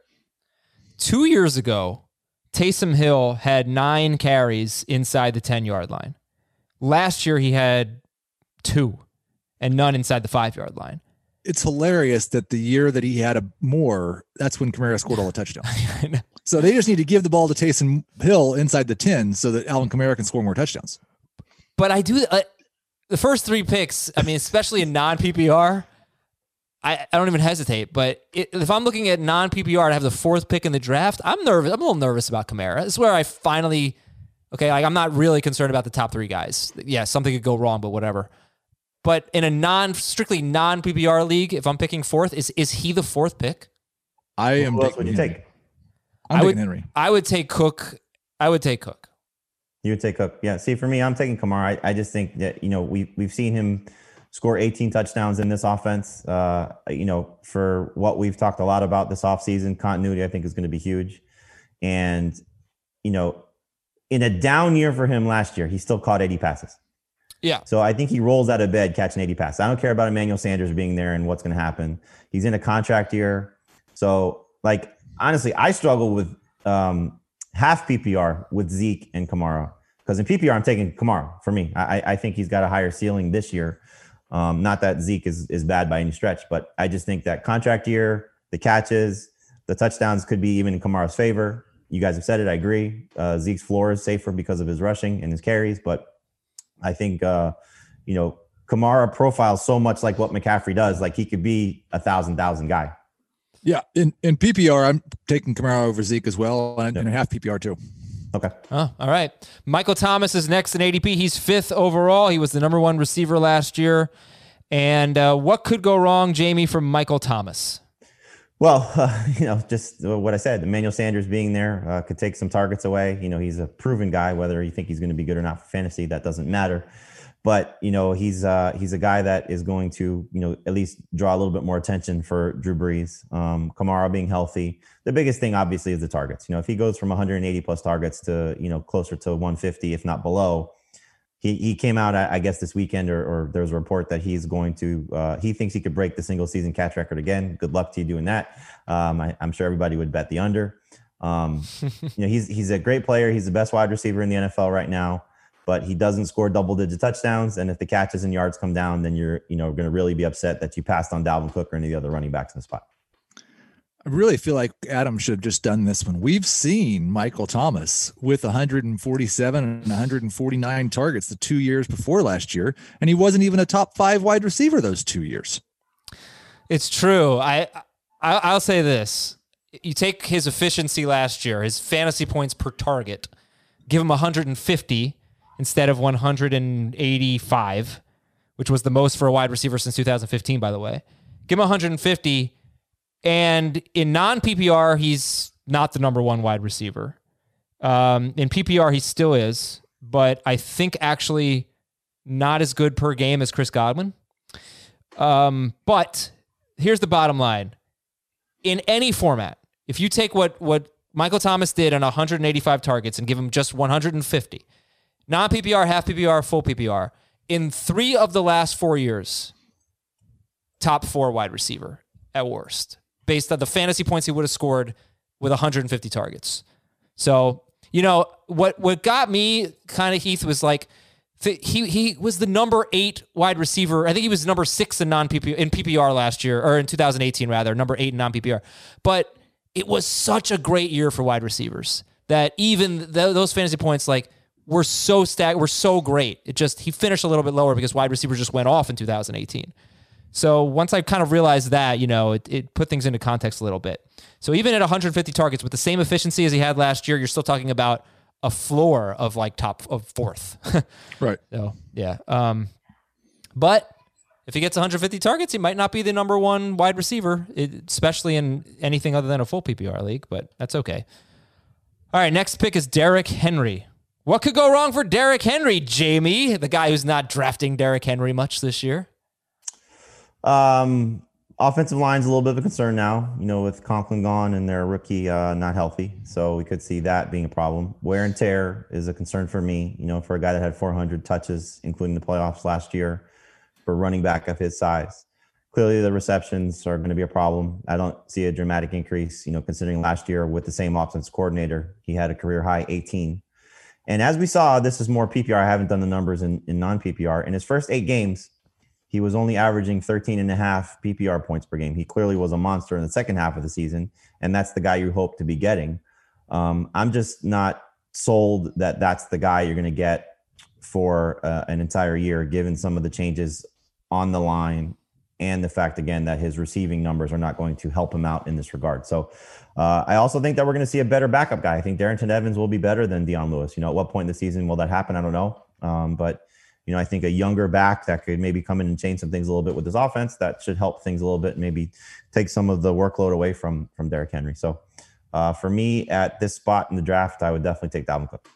Two years ago, Taysom Hill had nine carries inside the ten yard line. Last year he had two and none inside the five yard line. It's hilarious that the year that he had a more, that's when Kamara scored all the touchdowns. So they just need to give the ball to Taysom Hill inside the ten so that Alvin Kamara can score more touchdowns. But I do, uh, the first three picks, I mean, especially in non-P P R, I, I don't even hesitate. But it, if I'm looking at non-P P R and I have the fourth pick in the draft, I'm nervous. I'm a little nervous about Kamara. This is where I finally, okay, like I'm not really concerned about the top three guys. Yeah, something could go wrong, but whatever. But in a non, strictly non-P P R league, if I'm picking fourth, is is he the fourth pick? I am. Who else would you Henry. take? I'm I taking would, Henry. I would take Cook. I would take Cook. You would take Cook. Yeah. See, for me, I'm taking Kamara. I, I just think that, you know, we, we've seen him score eighteen touchdowns in this offense. Uh, you know, for what we've talked a lot about this offseason, continuity, I think, is going to be huge. And, you know, in a down year for him last year, he still caught eighty passes. Yeah. So I think he rolls out of bed catching eighty passes. I don't care about Emmanuel Sanders being there and what's going to happen. He's in a contract year. So, like, honestly, I struggle with um, half P P R with Zeke and Kamara. Because in P P R, I'm taking Kamara for me. I, I think he's got a higher ceiling this year. Um, not that Zeke is, is bad by any stretch, but I just think that contract year, the catches, the touchdowns could be even in Kamara's favor. You guys have said it. I agree. Uh, Zeke's floor is safer because of his rushing and his carries, but I think, uh, you know, Kamara profiles so much like what McCaffrey does. Like he could be a thousand, thousand guy. Yeah. In, in P P R, I'm taking Kamara over Zeke as well. And, Yeah. and a half P P R too. Okay. Oh, all right. Michael Thomas is next in A D P. He's fifth overall. He was the number one receiver last year. And uh, what could go wrong, Jamie, from Michael Thomas? Well, uh, you know, just what I said, Emmanuel Sanders being there uh, could take some targets away. You know, he's a proven guy, whether you think he's going to be good or not for fantasy, that doesn't matter. But, you know, he's uh, he's a guy that is going to, you know, at least draw a little bit more attention for Drew Brees. Um, Kamara being healthy. The biggest thing, obviously, is the targets. You know, if he goes from one hundred eighty plus targets to, you know, closer to one fifty, if not below, he he came out, I, I guess, this weekend, or, or there's a report that he's going to. Uh, he thinks he could break the single season catch record again. Good luck to you doing that. Um, I, I'm sure everybody would bet the under. Um, you know, he's he's a great player. He's the best wide receiver in the N F L right now, but he doesn't score double-digit touchdowns. And if the catches and yards come down, then you're you know going to really be upset that you passed on Dalvin Cook or any of the other running backs in the spot. I really feel like Adam should have just done this one. We've seen Michael Thomas with one hundred forty-seven and one hundred forty-nine targets the two years before last year, and he wasn't even a top five wide receiver those two years. It's true. I, I I'll say this. You take his efficiency last year, his fantasy points per target, give him one hundred fifty instead of one hundred eighty-five, which was the most for a wide receiver since two thousand fifteen, by the way. Give him one hundred fifty, and in non-P P R, he's not the number one wide receiver. Um, in P P R, he still is, but I think actually not as good per game as Chris Godwin. Um, but here's the bottom line. In any format, if you take what, what Michael Thomas did on one hundred eighty-five targets and give him just one hundred fifty, non-P P R, half P P R, full P P R, in three of the last four years, top four wide receiver at worst, based on the fantasy points he would have scored with one hundred fifty targets. So, you know, what, what got me kind of, Heath, was like, he he was the number eight wide receiver. I think he was number six in non-P P R, in P P R last year, or in two thousand eighteen rather, number eight in non-P P R. But it was such a great year for wide receivers that even th- those fantasy points like were so stag were so great. It just he finished a little bit lower because wide receivers just went off in two thousand eighteen. So once I kind of realized that, you know, it, it put things into context a little bit. So even at one hundred fifty targets with the same efficiency as he had last year, you're still talking about a floor of like top of fourth. Right. So yeah. Um, but if he gets one hundred fifty targets, he might not be the number one wide receiver, especially in anything other than a full P P R league, but that's okay. All right. Next pick is Derrick Henry. What could go wrong for Derrick Henry, Jamie, the guy who's not drafting Derrick Henry much this year? Um, offensive line's a little bit of a concern now, you know, with Conklin gone and their rookie uh, not healthy. So we could see that being a problem. Wear and tear is a concern for me, you know, for a guy that had four hundred touches, including the playoffs last year, for a running back of his size. Clearly the receptions are going to be a problem. I don't see a dramatic increase, you know, considering last year with the same offense coordinator, he had a career high eighteen. And as we saw, this is more P P R. I haven't done the numbers in, in non-P P R. In his first eight games, he was only averaging thirteen and a half P P R points per game. He clearly was a monster in the second half of the season, and that's the guy you hope to be getting. Um, I'm just not sold that that's the guy you're going to get for uh, an entire year, given some of the changes on the line and the fact, again, that his receiving numbers are not going to help him out in this regard. So uh, I also think that we're going to see a better backup guy. I think Darrington Evans will be better than Dion Lewis. You know, at what point in the season will that happen? I don't know. Um, but You know, I think a younger back that could maybe come in and change some things a little bit with his offense, that should help things a little bit, maybe take some of the workload away from from Derrick Henry. So uh, for me at this spot in the draft, I would definitely take Dalvin Cook.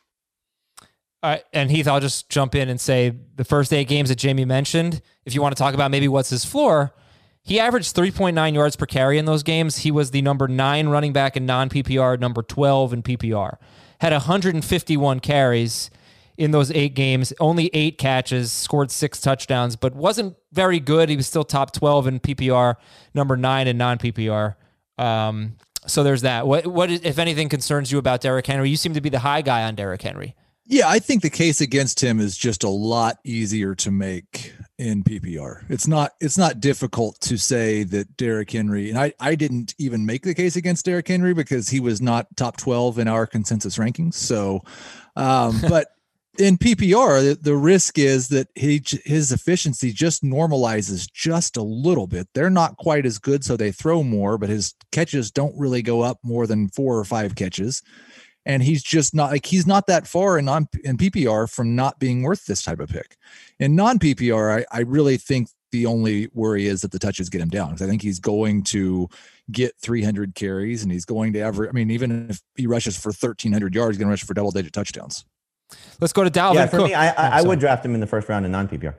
All right, and Heath, I'll just jump in and say the first eight games that Jamie mentioned, if you want to talk about maybe what's his floor, he averaged three point nine yards per carry in those games. He was the number nine running back in non-P P R, number twelve in P P R. Had one hundred fifty-one carries in those eight games, only eight catches, scored six touchdowns, but wasn't very good. He was still top twelve in P P R, number nine in non-P P R. Um, so there's that. What, what, if anything, concerns you about Derrick Henry? You seem to be the high guy on Derrick Henry. Yeah, I think the case against him is just a lot easier to make in P P R. It's not it's not difficult to say that Derrick Henry, and I, I didn't even make the case against Derrick Henry because he was not top twelve in our consensus rankings. So, um, but in P P R, the, the risk is that he his efficiency just normalizes just a little bit. They're not quite as good, so they throw more, but his catches don't really go up more than four or five catches. And he's just not like he's not that far in non in P P R from not being worth this type of pick. In non P P R, I, I really think the only worry is that the touches get him down, because I think he's going to get three hundred carries and he's going to ever. I mean, even if he rushes for thirteen hundred yards, he's going to rush for double digit touchdowns. Let's go to Dalvin yeah, for Cook. me, I, I, oh, I would draft him in the first round in non P P R.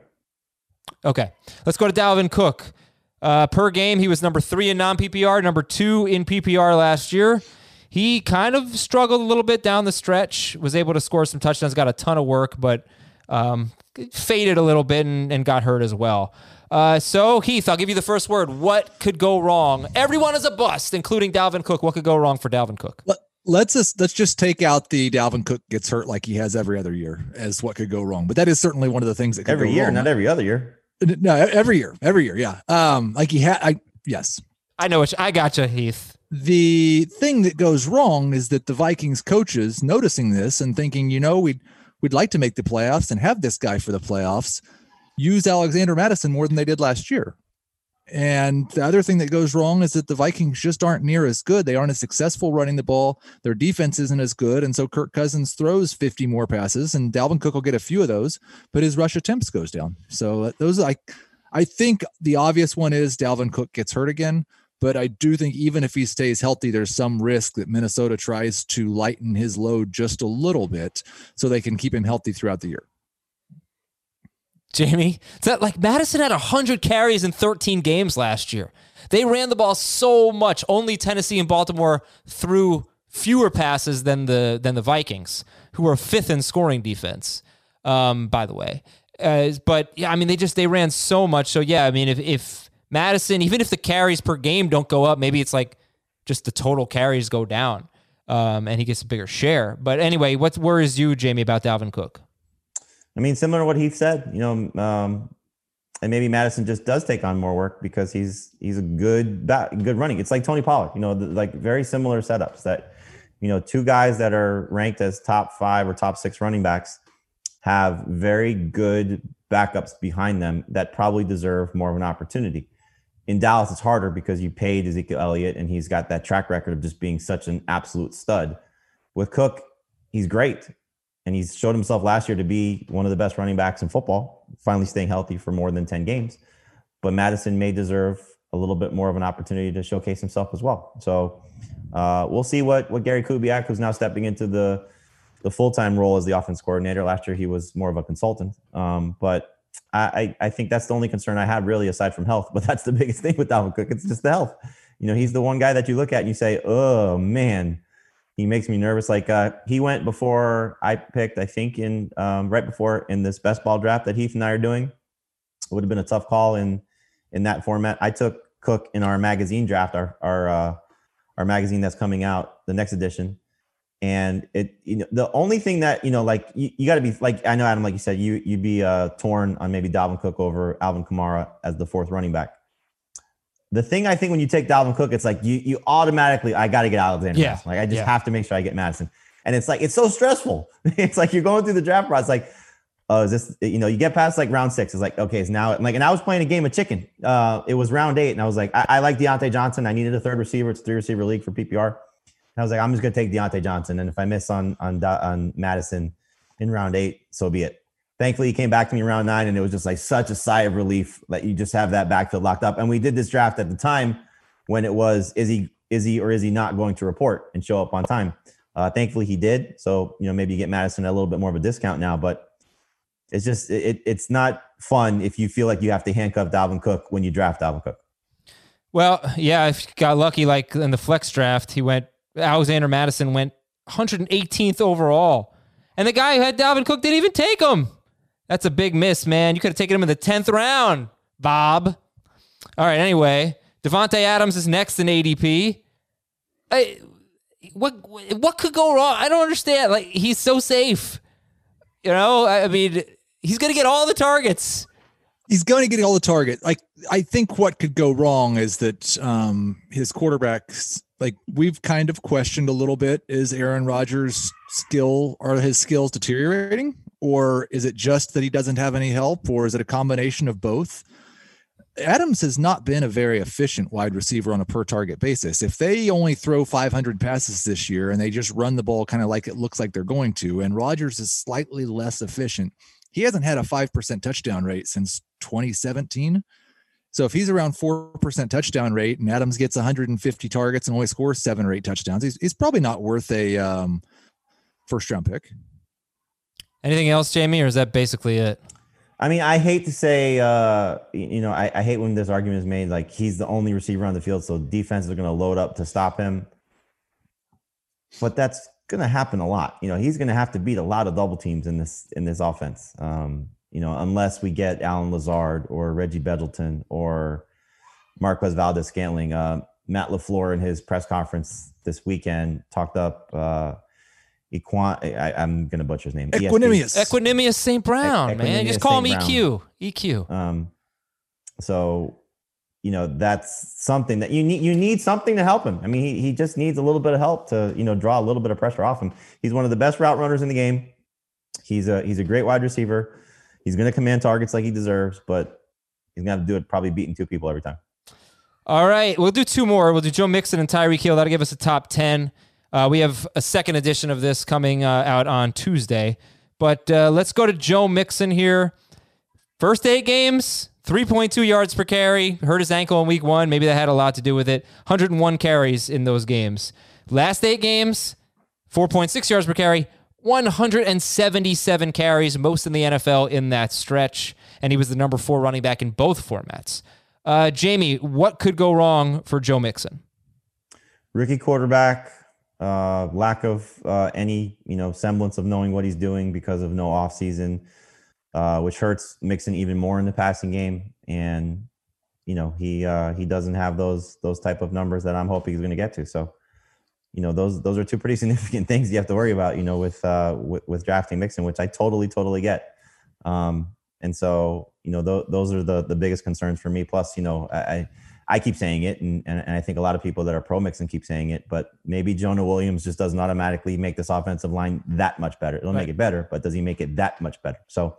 Okay, let's go to Dalvin Cook. Uh, per game, he was number three in non P P R, number two in P P R last year. He kind of struggled a little bit down the stretch, was able to score some touchdowns, got a ton of work, but um, faded a little bit and, and got hurt as well. Uh, so, Heath, I'll give you the first word. What could go wrong? Everyone is a bust, including Dalvin Cook. What could go wrong for Dalvin Cook? Let's just let's just take out the Dalvin Cook gets hurt like he has every other year as what could go wrong. But that is certainly one of the things that could every go year, wrong. not every other year. No, every year, every year, yeah. Um, like he had, I yes, I know what you, I gotcha, Heath. The thing that goes wrong is that the Vikings coaches noticing this and thinking, you know, we'd we'd like to make the playoffs and have this guy for the playoffs, use Alexander Mattison more than they did last year. And the other thing that goes wrong is that the Vikings just aren't near as good. They aren't as successful running the ball. Their defense isn't as good. And so Kirk Cousins throws fifty more passes and Dalvin Cook will get a few of those, but his rush attempts goes down. So those, I, I think the obvious one is Dalvin Cook gets hurt again, but I do think even if he stays healthy, there's some risk that Minnesota tries to lighten his load just a little bit so they can keep him healthy throughout the year. Jamie, it's that like Madison had one hundred carries in thirteen games last year. They ran the ball so much. Only Tennessee and Baltimore threw fewer passes than the than the Vikings, who were fifth in scoring defense, um, by the way. Uh, but, yeah, I mean, they just they ran so much. So, yeah, I mean, if, if Madison, even if the carries per game don't go up, maybe it's like just the total carries go down um, and he gets a bigger share. But anyway, what worries you, Jamie, about Dalvin Cook? I mean, similar to what Heath said, you know, um, and maybe Madison just does take on more work because he's he's a good bat, good running. It's like Tony Pollard, you know, the, like very similar setups that, you know, two guys that are ranked as top five or top six running backs have very good backups behind them that probably deserve more of an opportunity. In Dallas, it's harder because you paid Ezekiel Elliott and he's got that track record of just being such an absolute stud. With Cook, he's great. And he's showed himself last year to be one of the best running backs in football, finally staying healthy for more than ten games. But Madison may deserve a little bit more of an opportunity to showcase himself as well. So uh, we'll see what what Gary Kubiak, who's now stepping into the, the full-time role as the offense coordinator. Last year, he was more of a consultant. Um, but I, I think that's the only concern I have really aside from health. But that's the biggest thing with Dalvin Cook. It's just the health. You know, he's the one guy that you look at and you say, oh, man, he makes me nervous. Like uh, he went before I picked, I think in um, right before in this best ball draft that Heath and I are doing. It would have been a tough call in in that format. I took Cook in our magazine draft, our our uh, our magazine that's coming out, the next edition. And it, you know, the only thing that, you know, like you, you got to be like, I know Adam, like you said, you you'd be uh, torn on maybe Dalvin Cook over Alvin Kamara as the fourth running back. The thing I think when you take Dalvin Cook, it's like you you automatically, I got to get Alexander yeah. Madison. Like I just yeah. have to make sure I get Madison. And it's like, it's so stressful. It's like you're going through the draft process. Like, oh, is this, you know, you get past like round six. It's like, okay, it's now like, and I was playing a game of chicken. Uh, it was round eight. And I was like, I, I like Deontay Johnson. I needed a third receiver. It's a three receiver league for P P R. And I was like, I'm just going to take Deontay Johnson. And if I miss on, on, on Madison in round eight, so be it. Thankfully, he came back to me in round nine, and it was just like such a sigh of relief that you just have that backfield locked up. And we did this draft at the time when it was, is he, is he, or is he not going to report and show up on time? Uh, thankfully, he did. So, you know, maybe you get Madison at a little bit more of a discount now, but it's just, it, it's not fun if you feel like you have to handcuff Dalvin Cook when you draft Dalvin Cook. Well, yeah, if you got lucky, like in the flex draft, he went, Alexander Madison went one hundred eighteenth overall. And the guy who had Dalvin Cook didn't even take him. That's a big miss, man. You could have taken him in the tenth round, Bob. All right, anyway, Devontae Adams is next in A D P. I, what what could go wrong? I don't understand. Like, he's so safe. You know, I mean, he's going to get all the targets. He's going to get all the target. Like, I think what could go wrong is that um, his quarterbacks, like we've kind of questioned a little bit, is Aaron Rodgers' skill, are his skills deteriorating? Or is it just that he doesn't have any help? Or is it a combination of both? Adams has not been a very efficient wide receiver on a per target basis. If they only throw five hundred passes this year and they just run the ball kind of like it looks like they're going to, and Rodgers is slightly less efficient, he hasn't had a five percent touchdown rate since twenty seventeen. So if he's around four percent touchdown rate and Adams gets one hundred fifty targets and only scores seven or eight touchdowns, he's, he's probably not worth a um, first round pick. Anything else, Jamie, or is that basically it? I mean, I hate to say, uh, you know, I, I hate when this argument is made, like he's the only receiver on the field, so defenses are going to load up to stop him. But that's going to happen a lot. You know, he's going to have to beat a lot of double teams in this in this offense. Um, you know, unless we get Alan Lazard or Reggie Bedleton or Marquez Valdes-Scantling. Uh, Matt LaFleur in his press conference this weekend talked up uh, Equan. I, I'm going to butcher his name. Equanimous. Equanimous Saint Brown, e- man. Just call him E Q. E Q. Um, so, you know, that's something that you need. You need something to help him. I mean, he he just needs a little bit of help to, you know, draw a little bit of pressure off him. He's one of the best route runners in the game. He's a he's a great wide receiver. He's going to command targets like he deserves, but he's going to have to do it probably beating two people every time. All right, we'll do two more. We'll do Joe Mixon and Tyreek Hill. That'll give us a top ten. Uh, we have a second edition of this coming uh, out on Tuesday. But uh, let's go to Joe Mixon here. First eight games, three point two yards per carry. Hurt his ankle in week one. Maybe that had a lot to do with it. one hundred one carries in those games. Last eight games, four point six yards per carry. one hundred seventy-seven carries, most in the N F L in that stretch. And he was the number four running back in both formats. Uh, Jamie, what could go wrong for Joe Mixon? Rookie quarterback, uh, lack of uh, any you know semblance of knowing what he's doing because of no offseason, uh, which hurts Mixon even more in the passing game. And you know he uh, he doesn't have those those type of numbers that I'm hoping he's going to get to. So you know those those are two pretty significant things you have to worry about. You know with uh, with, with drafting Mixon, which I totally totally get. Um, And so, you know, th- those are the the biggest concerns for me. Plus, you know, I I keep saying it, and, and and I think a lot of people that are pro Mixon keep saying it, but maybe Jonah Williams just doesn't automatically make this offensive line that much better. It'll right. make it better, but does he make it that much better? So,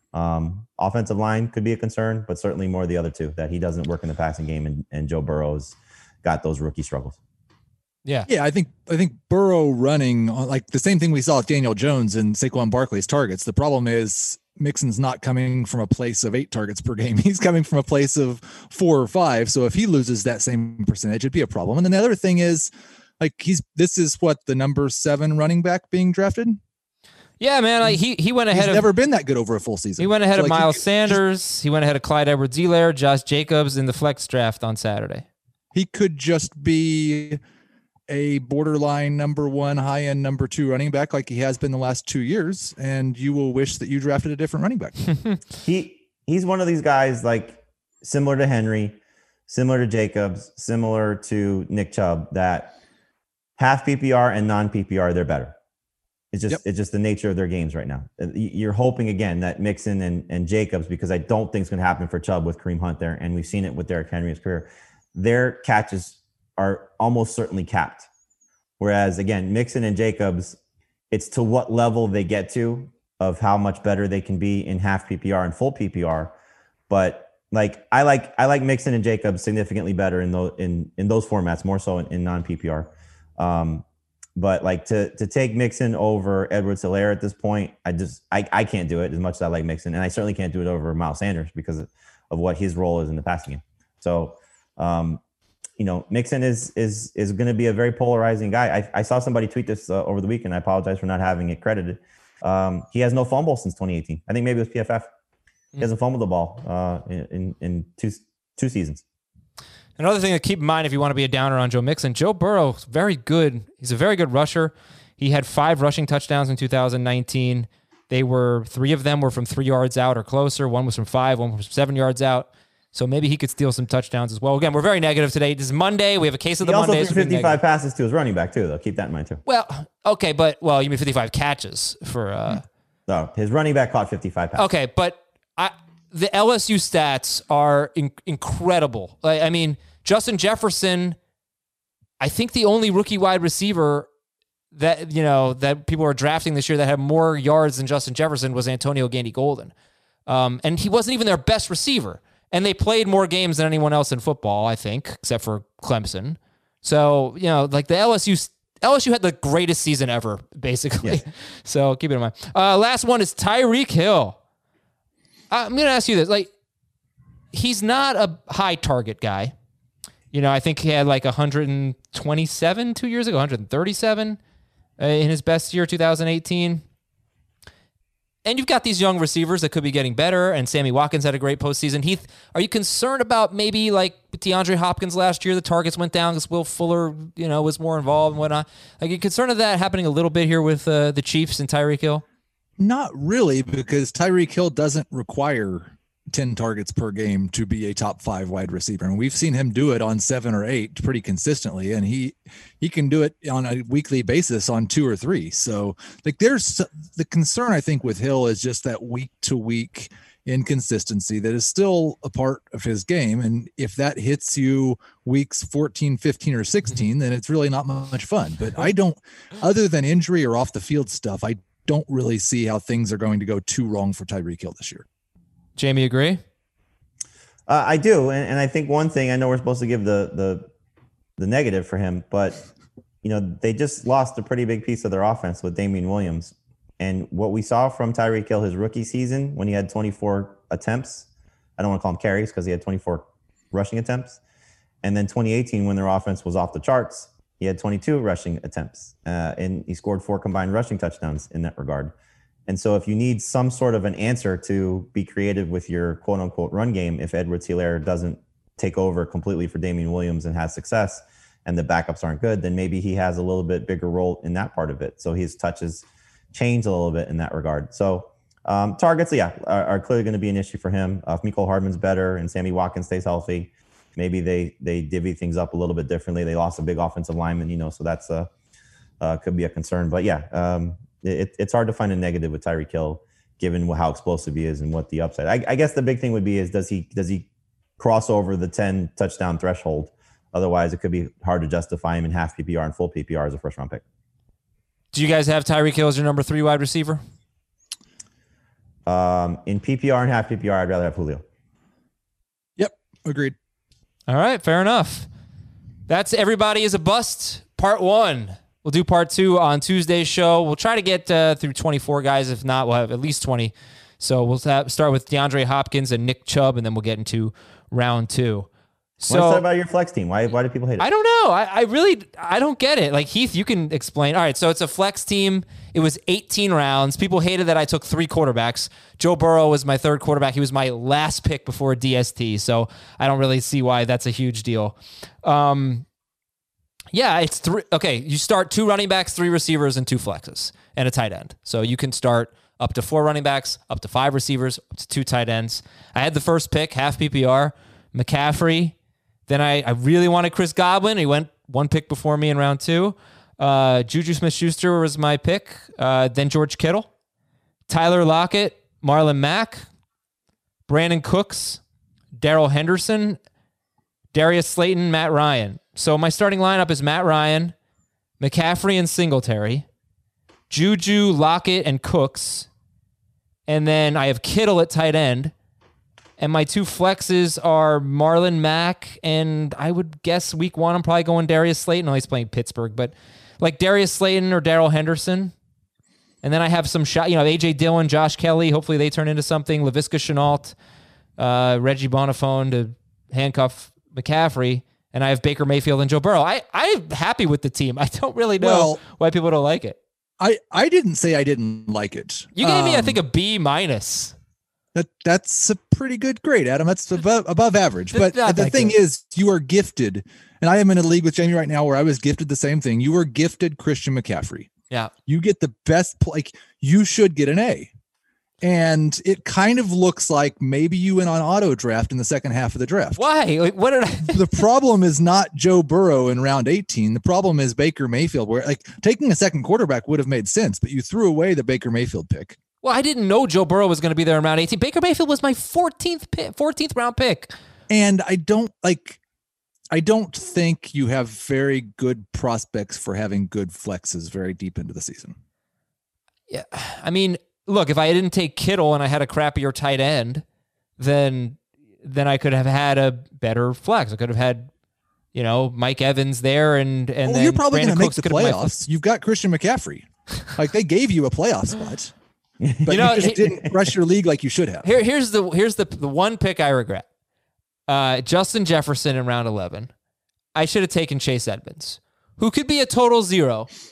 um, offensive line could be a concern, but certainly more the other two, that he doesn't work in the passing game, and, and Joe Burrow's got those rookie struggles. Yeah. Yeah, I think I think Burrow running, like the same thing we saw with Daniel Jones and Saquon Barkley's targets. The problem is Mixon's not coming from a place of eight targets per game. He's coming from a place of four or five. So if he loses that same percentage, it'd be a problem. And then the other thing is, like, he's this is what, the number seven running back being drafted? Yeah, man. Like he he went ahead he's of never been that good over a full season. He went ahead so of like, Miles he, Sanders. He went ahead of Clyde Edwards-Helaire, Josh Jacobs in the flex draft on Saturday. He could just be a borderline number one, high end number two running back like he has been the last two years, and you will wish that you drafted a different running back. he he's one of these guys, like, similar to Henry, similar to Jacobs, similar to Nick Chubb, that half P P R and non P P R, they're better. It's just yep. it's just the nature of their games right now. You're hoping again that Mixon and, and Jacobs, because I don't think it's going to happen for Chubb with Kareem Hunt there, and we've seen it with Derrick Henry's career, their catches are almost certainly capped. Whereas again, Mixon and Jacobs, it's to what level they get to of how much better they can be in half P P R and full P P R. But like I like I like Mixon and Jacobs significantly better in those in, in those formats, more so in, in non P P R. Um, but like to to take Mixon over Edwards-Helaire at this point, I just I, I can't do it as much as I like Mixon, and I certainly can't do it over Miles Sanders because of, of what his role is in the passing game. So. Um, You know, Mixon is is is going to be a very polarizing guy. I, I saw somebody tweet this uh, over the weekend. I apologize for not having it credited. Um, he has no fumble since twenty eighteen. I think maybe it was P F F. He hasn't fumbled the ball uh, in in two two seasons. Another thing to keep in mind if you want to be a downer on Joe Mixon, Joe Burrow, very good. He's a very good rusher. He had five rushing touchdowns in two thousand nineteen. They were three of them were from three yards out or closer. One was from five. One was from seven yards out. So maybe he could steal some touchdowns as well. Again, we're very negative today. This is Monday. We have a case of the Mondays. He also threw fifty-five passes to his running back, too, though. Keep that in mind, too. Well, okay, but, well, you mean fifty-five catches for... Uh, no, his running back caught fifty-five passes. Okay, but I, the L S U stats are in, incredible. I, I mean, Justin Jefferson, I think the only rookie wide receiver that, you know, that people are drafting this year that had more yards than Justin Jefferson was Antonio Gandy-Golden. Um, and he wasn't even their best receiver. And they played more games than anyone else in football, I think, except for Clemson. So, you know, like the L S U, L S U had the greatest season ever, basically. Yes. So keep it in mind. Uh, last one is Tyreek Hill. I'm going to ask you this. Like, he's not a high target guy. You know, I think he had like one hundred twenty-seven two years ago, one hundred thirty-seven uh, in his best year, two thousand eighteen. And you've got these young receivers that could be getting better, and Sammy Watkins had a great postseason. Heath, are you concerned about maybe like DeAndre Hopkins last year, the targets went down because Will Fuller, you know, was more involved and whatnot? Like, are you concerned of that happening a little bit here with uh, the Chiefs and Tyreek Hill? Not really, because Tyreek Hill doesn't require ten targets per game to be a top five wide receiver. And we've seen him do it on seven or eight pretty consistently. And he, he can do it on a weekly basis on two or three. So like there's the concern, I think, with Hill is just that week to week inconsistency that is still a part of his game. And if that hits you weeks fourteen, fifteen, or sixteen, then it's really not much fun. But I don't, other than injury or off the field stuff, I don't really see how things are going to go too wrong for Tyreek Hill this year. Jamie, agree? Uh, I do, and, and I think one thing, I know we're supposed to give the the the negative for him, but you know they just lost a pretty big piece of their offense with Damian Williams, and what we saw from Tyreek Hill his rookie season when he had twenty-four attempts, I don't want to call them carries because he had twenty-four rushing attempts, and then twenty eighteen when their offense was off the charts, he had twenty-two rushing attempts, uh, and he scored four combined rushing touchdowns in that regard. And so if you need some sort of an answer to be creative with your quote unquote run game, if Edwards-Helaire doesn't take over completely for Damian Williams and has success and the backups aren't good, then maybe he has a little bit bigger role in that part of it. So his touches change a little bit in that regard. So um, targets, yeah, are, are clearly going to be an issue for him. Uh, if Mecole Hardman's better and Sammy Watkins stays healthy, maybe they they divvy things up a little bit differently. They lost a big offensive lineman, you know, so that's a, uh, could be a concern. But yeah, um, It, it's hard to find a negative with Tyreek Hill, given how explosive he is and what the upside. I, I guess the big thing would be is does he does he cross over the ten touchdown threshold? Otherwise, it could be hard to justify him in half P P R and full P P R as a first round pick. Do you guys have Tyreek Hill as your number three wide receiver? Um, in P P R and half P P R, I'd rather have Julio. Yep, agreed. All right, fair enough. That's Everybody is a Bust, part one. We'll do part two on Tuesday's show. We'll try to get uh, through twenty-four guys. If not, we'll have at least twenty. So we'll have, start with DeAndre Hopkins and Nick Chubb, and then we'll get into round two. So what's that about your flex team? Why why do people hate it? I don't know. I, I really I don't get it. Like Heath, you can explain. All right, so it's a flex team. It was eighteen rounds. People hated that I took three quarterbacks. Joe Burrow was my third quarterback. He was my last pick before D S T. So I don't really see why that's a huge deal. Um, Yeah, it's three. Okay, you start two running backs, three receivers, and two flexes, and a tight end. So you can start up to four running backs, up to five receivers, up to two tight ends. I had the first pick, half P P R, McCaffrey. Then I, I really wanted Chris Godwin. He went one pick before me in round two. Uh, Juju Smith-Schuster was my pick. Uh, then George Kittle, Tyler Lockett, Marlon Mack, Brandon Cooks, Darrell Henderson, Darius Slayton, Matt Ryan. So my starting lineup is Matt Ryan, McCaffrey and Singletary, Juju, Lockett, and Cooks. And then I have Kittle at tight end. And my two flexes are Marlon Mack, and I would guess week one I'm probably going Darius Slayton. Oh, he's playing Pittsburgh, but like Darius Slayton or Darrell Henderson. And then I have some shot, you know, A J Dillon, Josh Kelly. Hopefully they turn into something. Laviska Shenault, uh, Reggie Bonifone to handcuff McCaffrey. And I have Baker Mayfield and Joe Burrow. I, I'm happy with the team. I don't really know well, why people don't like it. I, I didn't say I didn't like it. You gave um, me, I think, a B minus. That that's a pretty good grade, Adam. That's above above average. But the thing good. is, you are gifted, and I am in a league with Jamie right now where I was gifted the same thing. You were gifted Christian McCaffrey. Yeah, you get the best. Like you should get an A, and it kind of looks like maybe you went on auto draft in the second half of the draft. Why? Like, what did I? The problem is not Joe Burrow in round eighteen. The problem is Baker Mayfield. Where like taking a second quarterback would have made sense, but you threw away the Baker Mayfield pick. Well, I didn't know Joe Burrow was going to be there in round eighteen. Baker Mayfield was my fourteenth pick, fourteenth round pick. And I don't like, I don't think you have very good prospects for having good flexes very deep into the season. Yeah. I mean, look, if I didn't take Kittle and I had a crappier tight end, then, then I could have had a better flex. I could have had, you know, Mike Evans there and, and well, then you're probably going to make the playoffs. You've got Christian McCaffrey. Like they gave you a playoff spot. But you know, you just didn't rush your league like you should have. Here, here's the here's the the one pick I regret. Uh, Justin Jefferson in round eleven. I should have taken Chase Edmonds, who could be a total zero,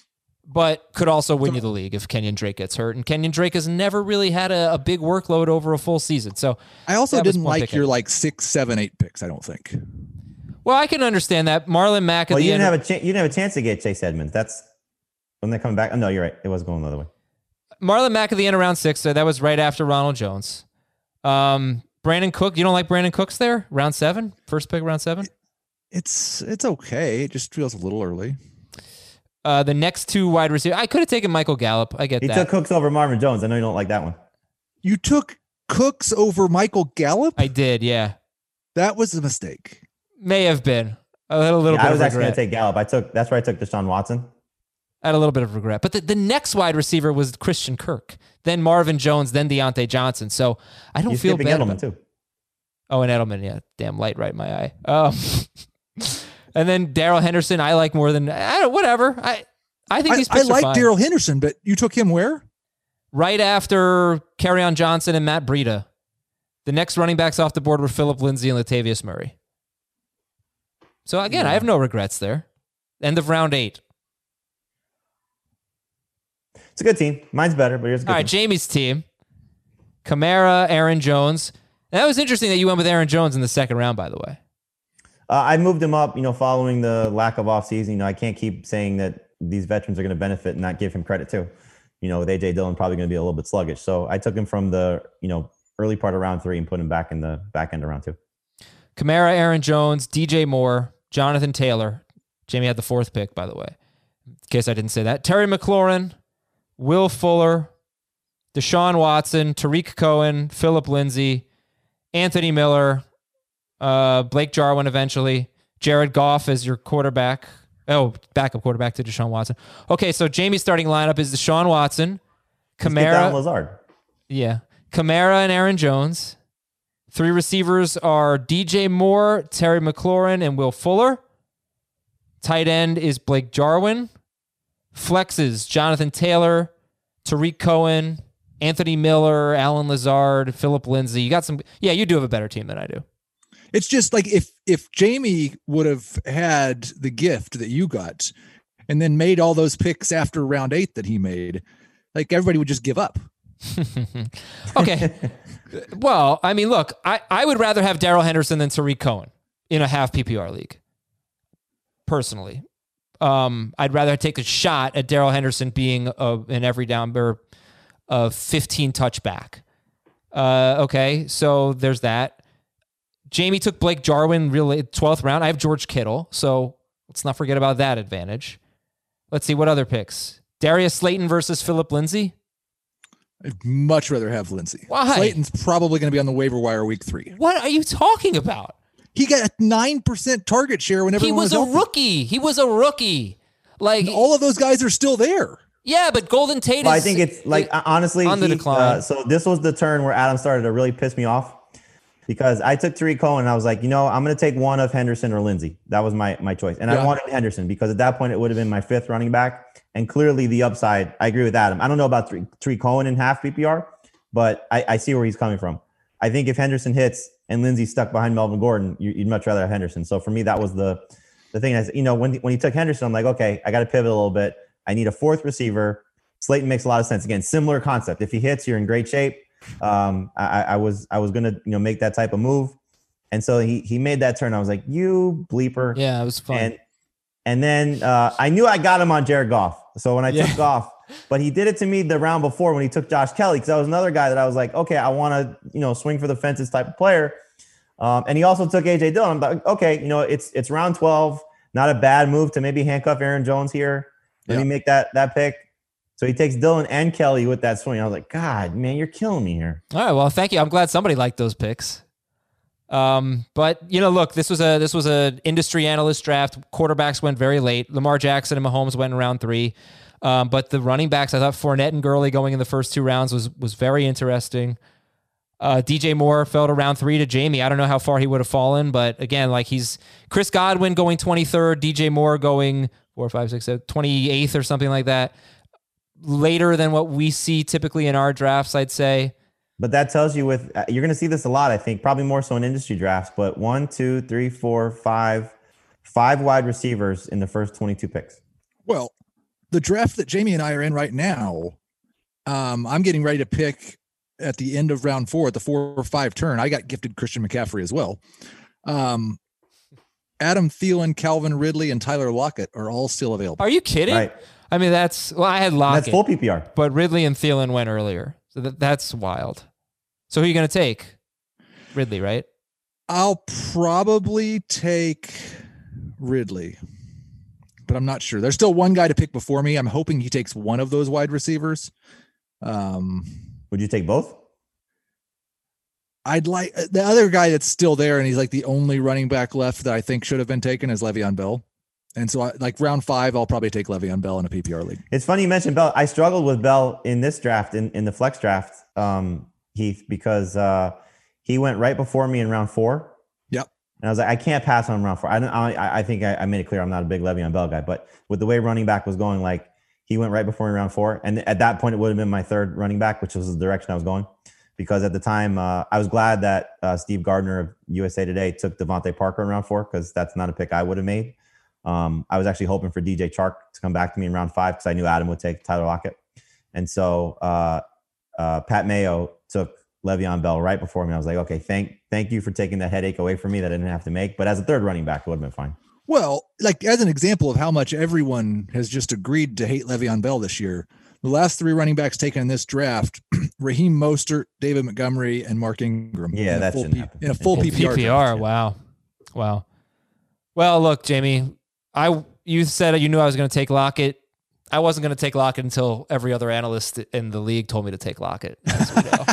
but could also win you the league if Kenyon Drake gets hurt. And Kenyon Drake has never really had a, a big workload over a full season. So I also didn't like pick your anyway. like six, seven, eight picks. I don't think. Well, I can understand that. Marlon Mack. At Well, the you didn't end, have a chance. You didn't have a chance to get Chase Edmonds. That's when they're coming back. Oh no, you're right. It was going the other way. Marlon Mack at the end of round six. So that was right after Ronald Jones. Um, Brandon Cook. You don't like Brandon Cooks there? Round seven, first pick, round seven. It's it's okay. It just feels a little early. Uh, the next two wide receivers. I could have taken Michael Gallup. I get He that. took Cooks over Marvin Jones. I know you don't like that one. You took Cooks over Michael Gallup? I did. Yeah, That was a mistake. may have been. I had a little Yeah, bit I was of actually going regret. to take Gallup. I took. That's where I took Deshaun Watson. I had a little bit of regret. But the, the next wide receiver was Christian Kirk, then Marvin Jones, then Deontay Johnson. So I don't You feel skipping bad Edelman about too. Oh, and Edelman, yeah. Damn light right in my eye. Um, and then Darrell Henderson, I like more than I don't whatever. I I think I, these I picks are like fine. Darrell Henderson, but you took him where? Right after Kerryon Johnson and Matt Breida. The next running backs off the board were Phillip Lindsay and Latavius Murray. So again, I have no regrets there. End of round eight. It's a good team. Mine's better, but here's a good All right, team. Jamie's team. Kamara, Aaron Jones. And that was interesting that you went with Aaron Jones in the second round, by the way. Uh, I moved him up, you know, following the lack of offseason. You know, I can't keep saying that these veterans are going to benefit and not give him credit too. You know, with A J Dillon probably going to be a little bit sluggish. So I took him from the, you know, early part of round three and put him back in the back end of round two. Kamara, Aaron Jones, D J Moore, Jonathan Taylor. Jamie had the fourth pick, by the way, in case I didn't say that. Terry McLaurin, Will Fuller, Deshaun Watson, Tariq Cohen, Phillip Lindsay, Anthony Miller, uh, Blake Jarwin eventually, Jared Goff as your quarterback. Oh, backup quarterback to Deshaun Watson. Okay, so Jamie's starting lineup is Deshaun Watson, Let's get down Kamara. Lazard. Yeah. Kamara and Aaron Jones. Three receivers are D J Moore, Terry McLaurin, and Will Fuller. Tight end is Blake Jarwin. Flexes, Jonathan Taylor, Tariq Cohen, Anthony Miller, Alan Lazard, Phillip Lindsay. You got some. Yeah, you do have a better team than I do. It's just like if if Jamie would have had the gift that you got and then made all those picks after round eight that he made, like everybody would just give up. Okay. Well, I mean, look, I, I would rather have Darrell Henderson than Tariq Cohen in a half P P R league. Personally. Um, I'd rather take a shot at Darrell Henderson being a, an every down or a fifteen touchback. Uh, okay, so there's that. Jamie took Blake Jarwin, really twelfth round. I have George Kittle, so let's not forget about that advantage. Let's see what other picks. Darius Slayton versus Phillip Lindsay. I'd much rather have Lindsay. Why? Slayton's probably going to be on the waiver wire week three. What are you talking about? He got a nine percent target share whenever He was a healthy. rookie. He was a rookie. Like All of those guys are still there. yeah, but Golden Tate Well, is. I think it's like honestly, on the he- decline. Uh, so this was the turn where Adam started to really piss me off because I took Tariq Cohen and I was like, you know, I'm going to take one of Henderson or Lindsay. That was my my choice, and Yeah. I wanted Henderson because at that point it would have been my fifth running back, and clearly the upside. I agree with Adam. I don't know about Tariq Tariq Cohen in half P P R, but I, I see where he's coming from. I think if Henderson hits and Lindsay's stuck behind Melvin Gordon, you, you'd much rather have Henderson. So for me, that was the the thing. I said, you know, when when he took Henderson, I'm like, okay, I got to pivot a little bit. I need a fourth receiver. Slayton makes a lot of sense. Again, similar concept. If he hits, you're in great shape. Um, I, I was I was gonna you know make that type of move, and so he he made that turn. I was like, you bleeper. yeah, it was fun. And and then uh, I knew I got him on Jared Goff. So when I Yeah. took Goff, but he did it to me the round before when he took Josh Kelly, because I was another guy that I was like, okay, I want to you know swing for the fences type of player. Um, and he also took A J Dillon. I'm like, okay, you know it's it's round twelve, not a bad move to maybe handcuff Aaron Jones here. Let Yeah. me make that that pick. So he takes Dillon and Kelly with that swing. I was like, God, man, you're killing me here. All right, well, thank you. I'm glad somebody liked those picks. Um, but you know, look, this was a this was an industry analyst draft. Quarterbacks went very late. Lamar Jackson and Mahomes went in round three. Um, but the running backs, I thought Fournette and Gurley going in the first two rounds was was very interesting. Uh, D J Moore fell to round three to Jamie. I don't know how far he would have fallen, but again, like he's Chris Godwin going twenty-third, D J Moore going four, five, six, seven, twenty-eighth or something like that. Later than what we see typically in our drafts, I'd say. But that tells you with uh, you're going to see this a lot, I think, probably more so in industry drafts. But one, two, three, four, five, five wide receivers in the first twenty-two picks. Well, the draft that Jamie and I are in right now, um, I'm getting ready to pick at the end of round four at the four or five turn. I got gifted Christian McCaffrey as well. Um, Adam Thielen, Calvin Ridley, and Tyler Lockett are all still available. Are you kidding? Right. I mean, that's well, I had Lockett. That's full P P R. But Ridley and Thielen went earlier, so that, that's wild. So who are you going to take? Ridley, right? I'll probably take Ridley, but I'm not sure. There's still one guy to pick before me. I'm hoping he takes one of those wide receivers. Um, Would you take both? I'd like the other guy that's still there, and he's like the only running back left that I think should have been taken is Le'Veon Bell. And so, I, like round five, I'll probably take Le'Veon Bell in a P P R league. It's funny you mentioned Bell. I struggled with Bell in this draft, in, in the flex draft, um, Heath, because uh, he went right before me in round four. Yep. And I was like, I can't pass on round four. I don't. I, I think I, I made it clear I'm not a big Le'Veon Bell guy, but with the way running back was going, like he went right before me in round four, and at that point, it would have been my third running back, which was the direction I was going. Because at the time, uh, I was glad that uh, Steve Gardner of U S A Today took Devontae Parker in round four, because that's not a pick I would have made. Um, I was actually hoping for D J Chark to come back to me in round five because I knew Adam would take Tyler Lockett. And so uh, uh, Pat Mayo took Le'Veon Bell right before me. I was like, okay, thank thank you for taking that headache away from me that I didn't have to make. But as a third running back, it would have been fine. Well, like as an example of how much everyone has just agreed to hate Le'Veon Bell this year, the last three running backs taken in this draft, Raheem Mostert, David Montgomery, and Mark Ingram. Yeah, in that full shouldn't P- happen. in a full In P P R. P P R, draft. wow. Wow. Well, look, Jamie, I you said you knew I was going to take Lockett. I wasn't going to take Lockett until every other analyst in the league told me to take Lockett, as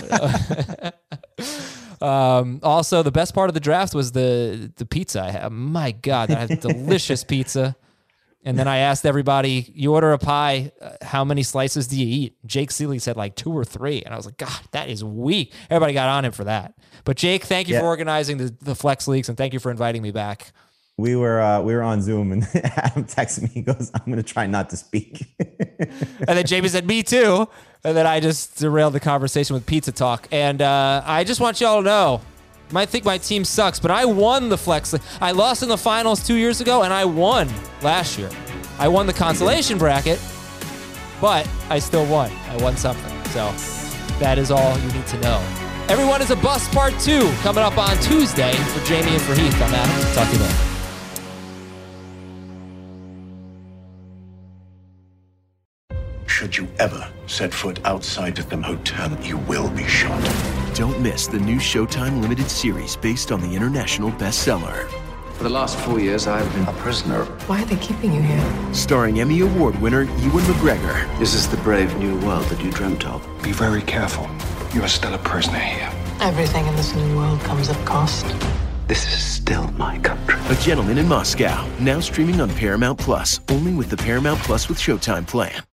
we know. um, also, the best part of the draft was the the pizza I had. My God, that had delicious pizza. And then I asked everybody, you order a pie, uh, how many slices do you eat? Jake Seeley said like two or three. And I was like, God, that is weak. Everybody got on him for that. But Jake, thank you Yeah. for organizing the, the Flex Leagues, and thank you for inviting me back. We were uh, we were on Zoom, and Adam texted me. He goes, "I'm going to try not to speak." And then Jamie said, me too. And then I just derailed the conversation with pizza talk. And uh, I just want y'all to know, you might think my team sucks, but I won the Flex League. I lost in the finals two years ago, and I won last year. I won the consolation bracket, but I still won. I won something. So that is all you need to know. Everyone is a Bust Part two coming up on Tuesday. For Jamie and for Heath, I'm Adam. Talk to you later. Should you ever set foot outside of them hotel, you will be shot. Don't miss the new Showtime limited series based on the international bestseller. For the last four years, I've been a prisoner. Why are they keeping you here? Starring Emmy Award winner Ewan McGregor. This is the brave new world that you dreamt of. Be very careful. You are still a prisoner here. Everything in this new world comes at cost. This is still my country. A Gentleman in Moscow, now streaming on Paramount Plus, only with the Paramount Plus with Showtime plan.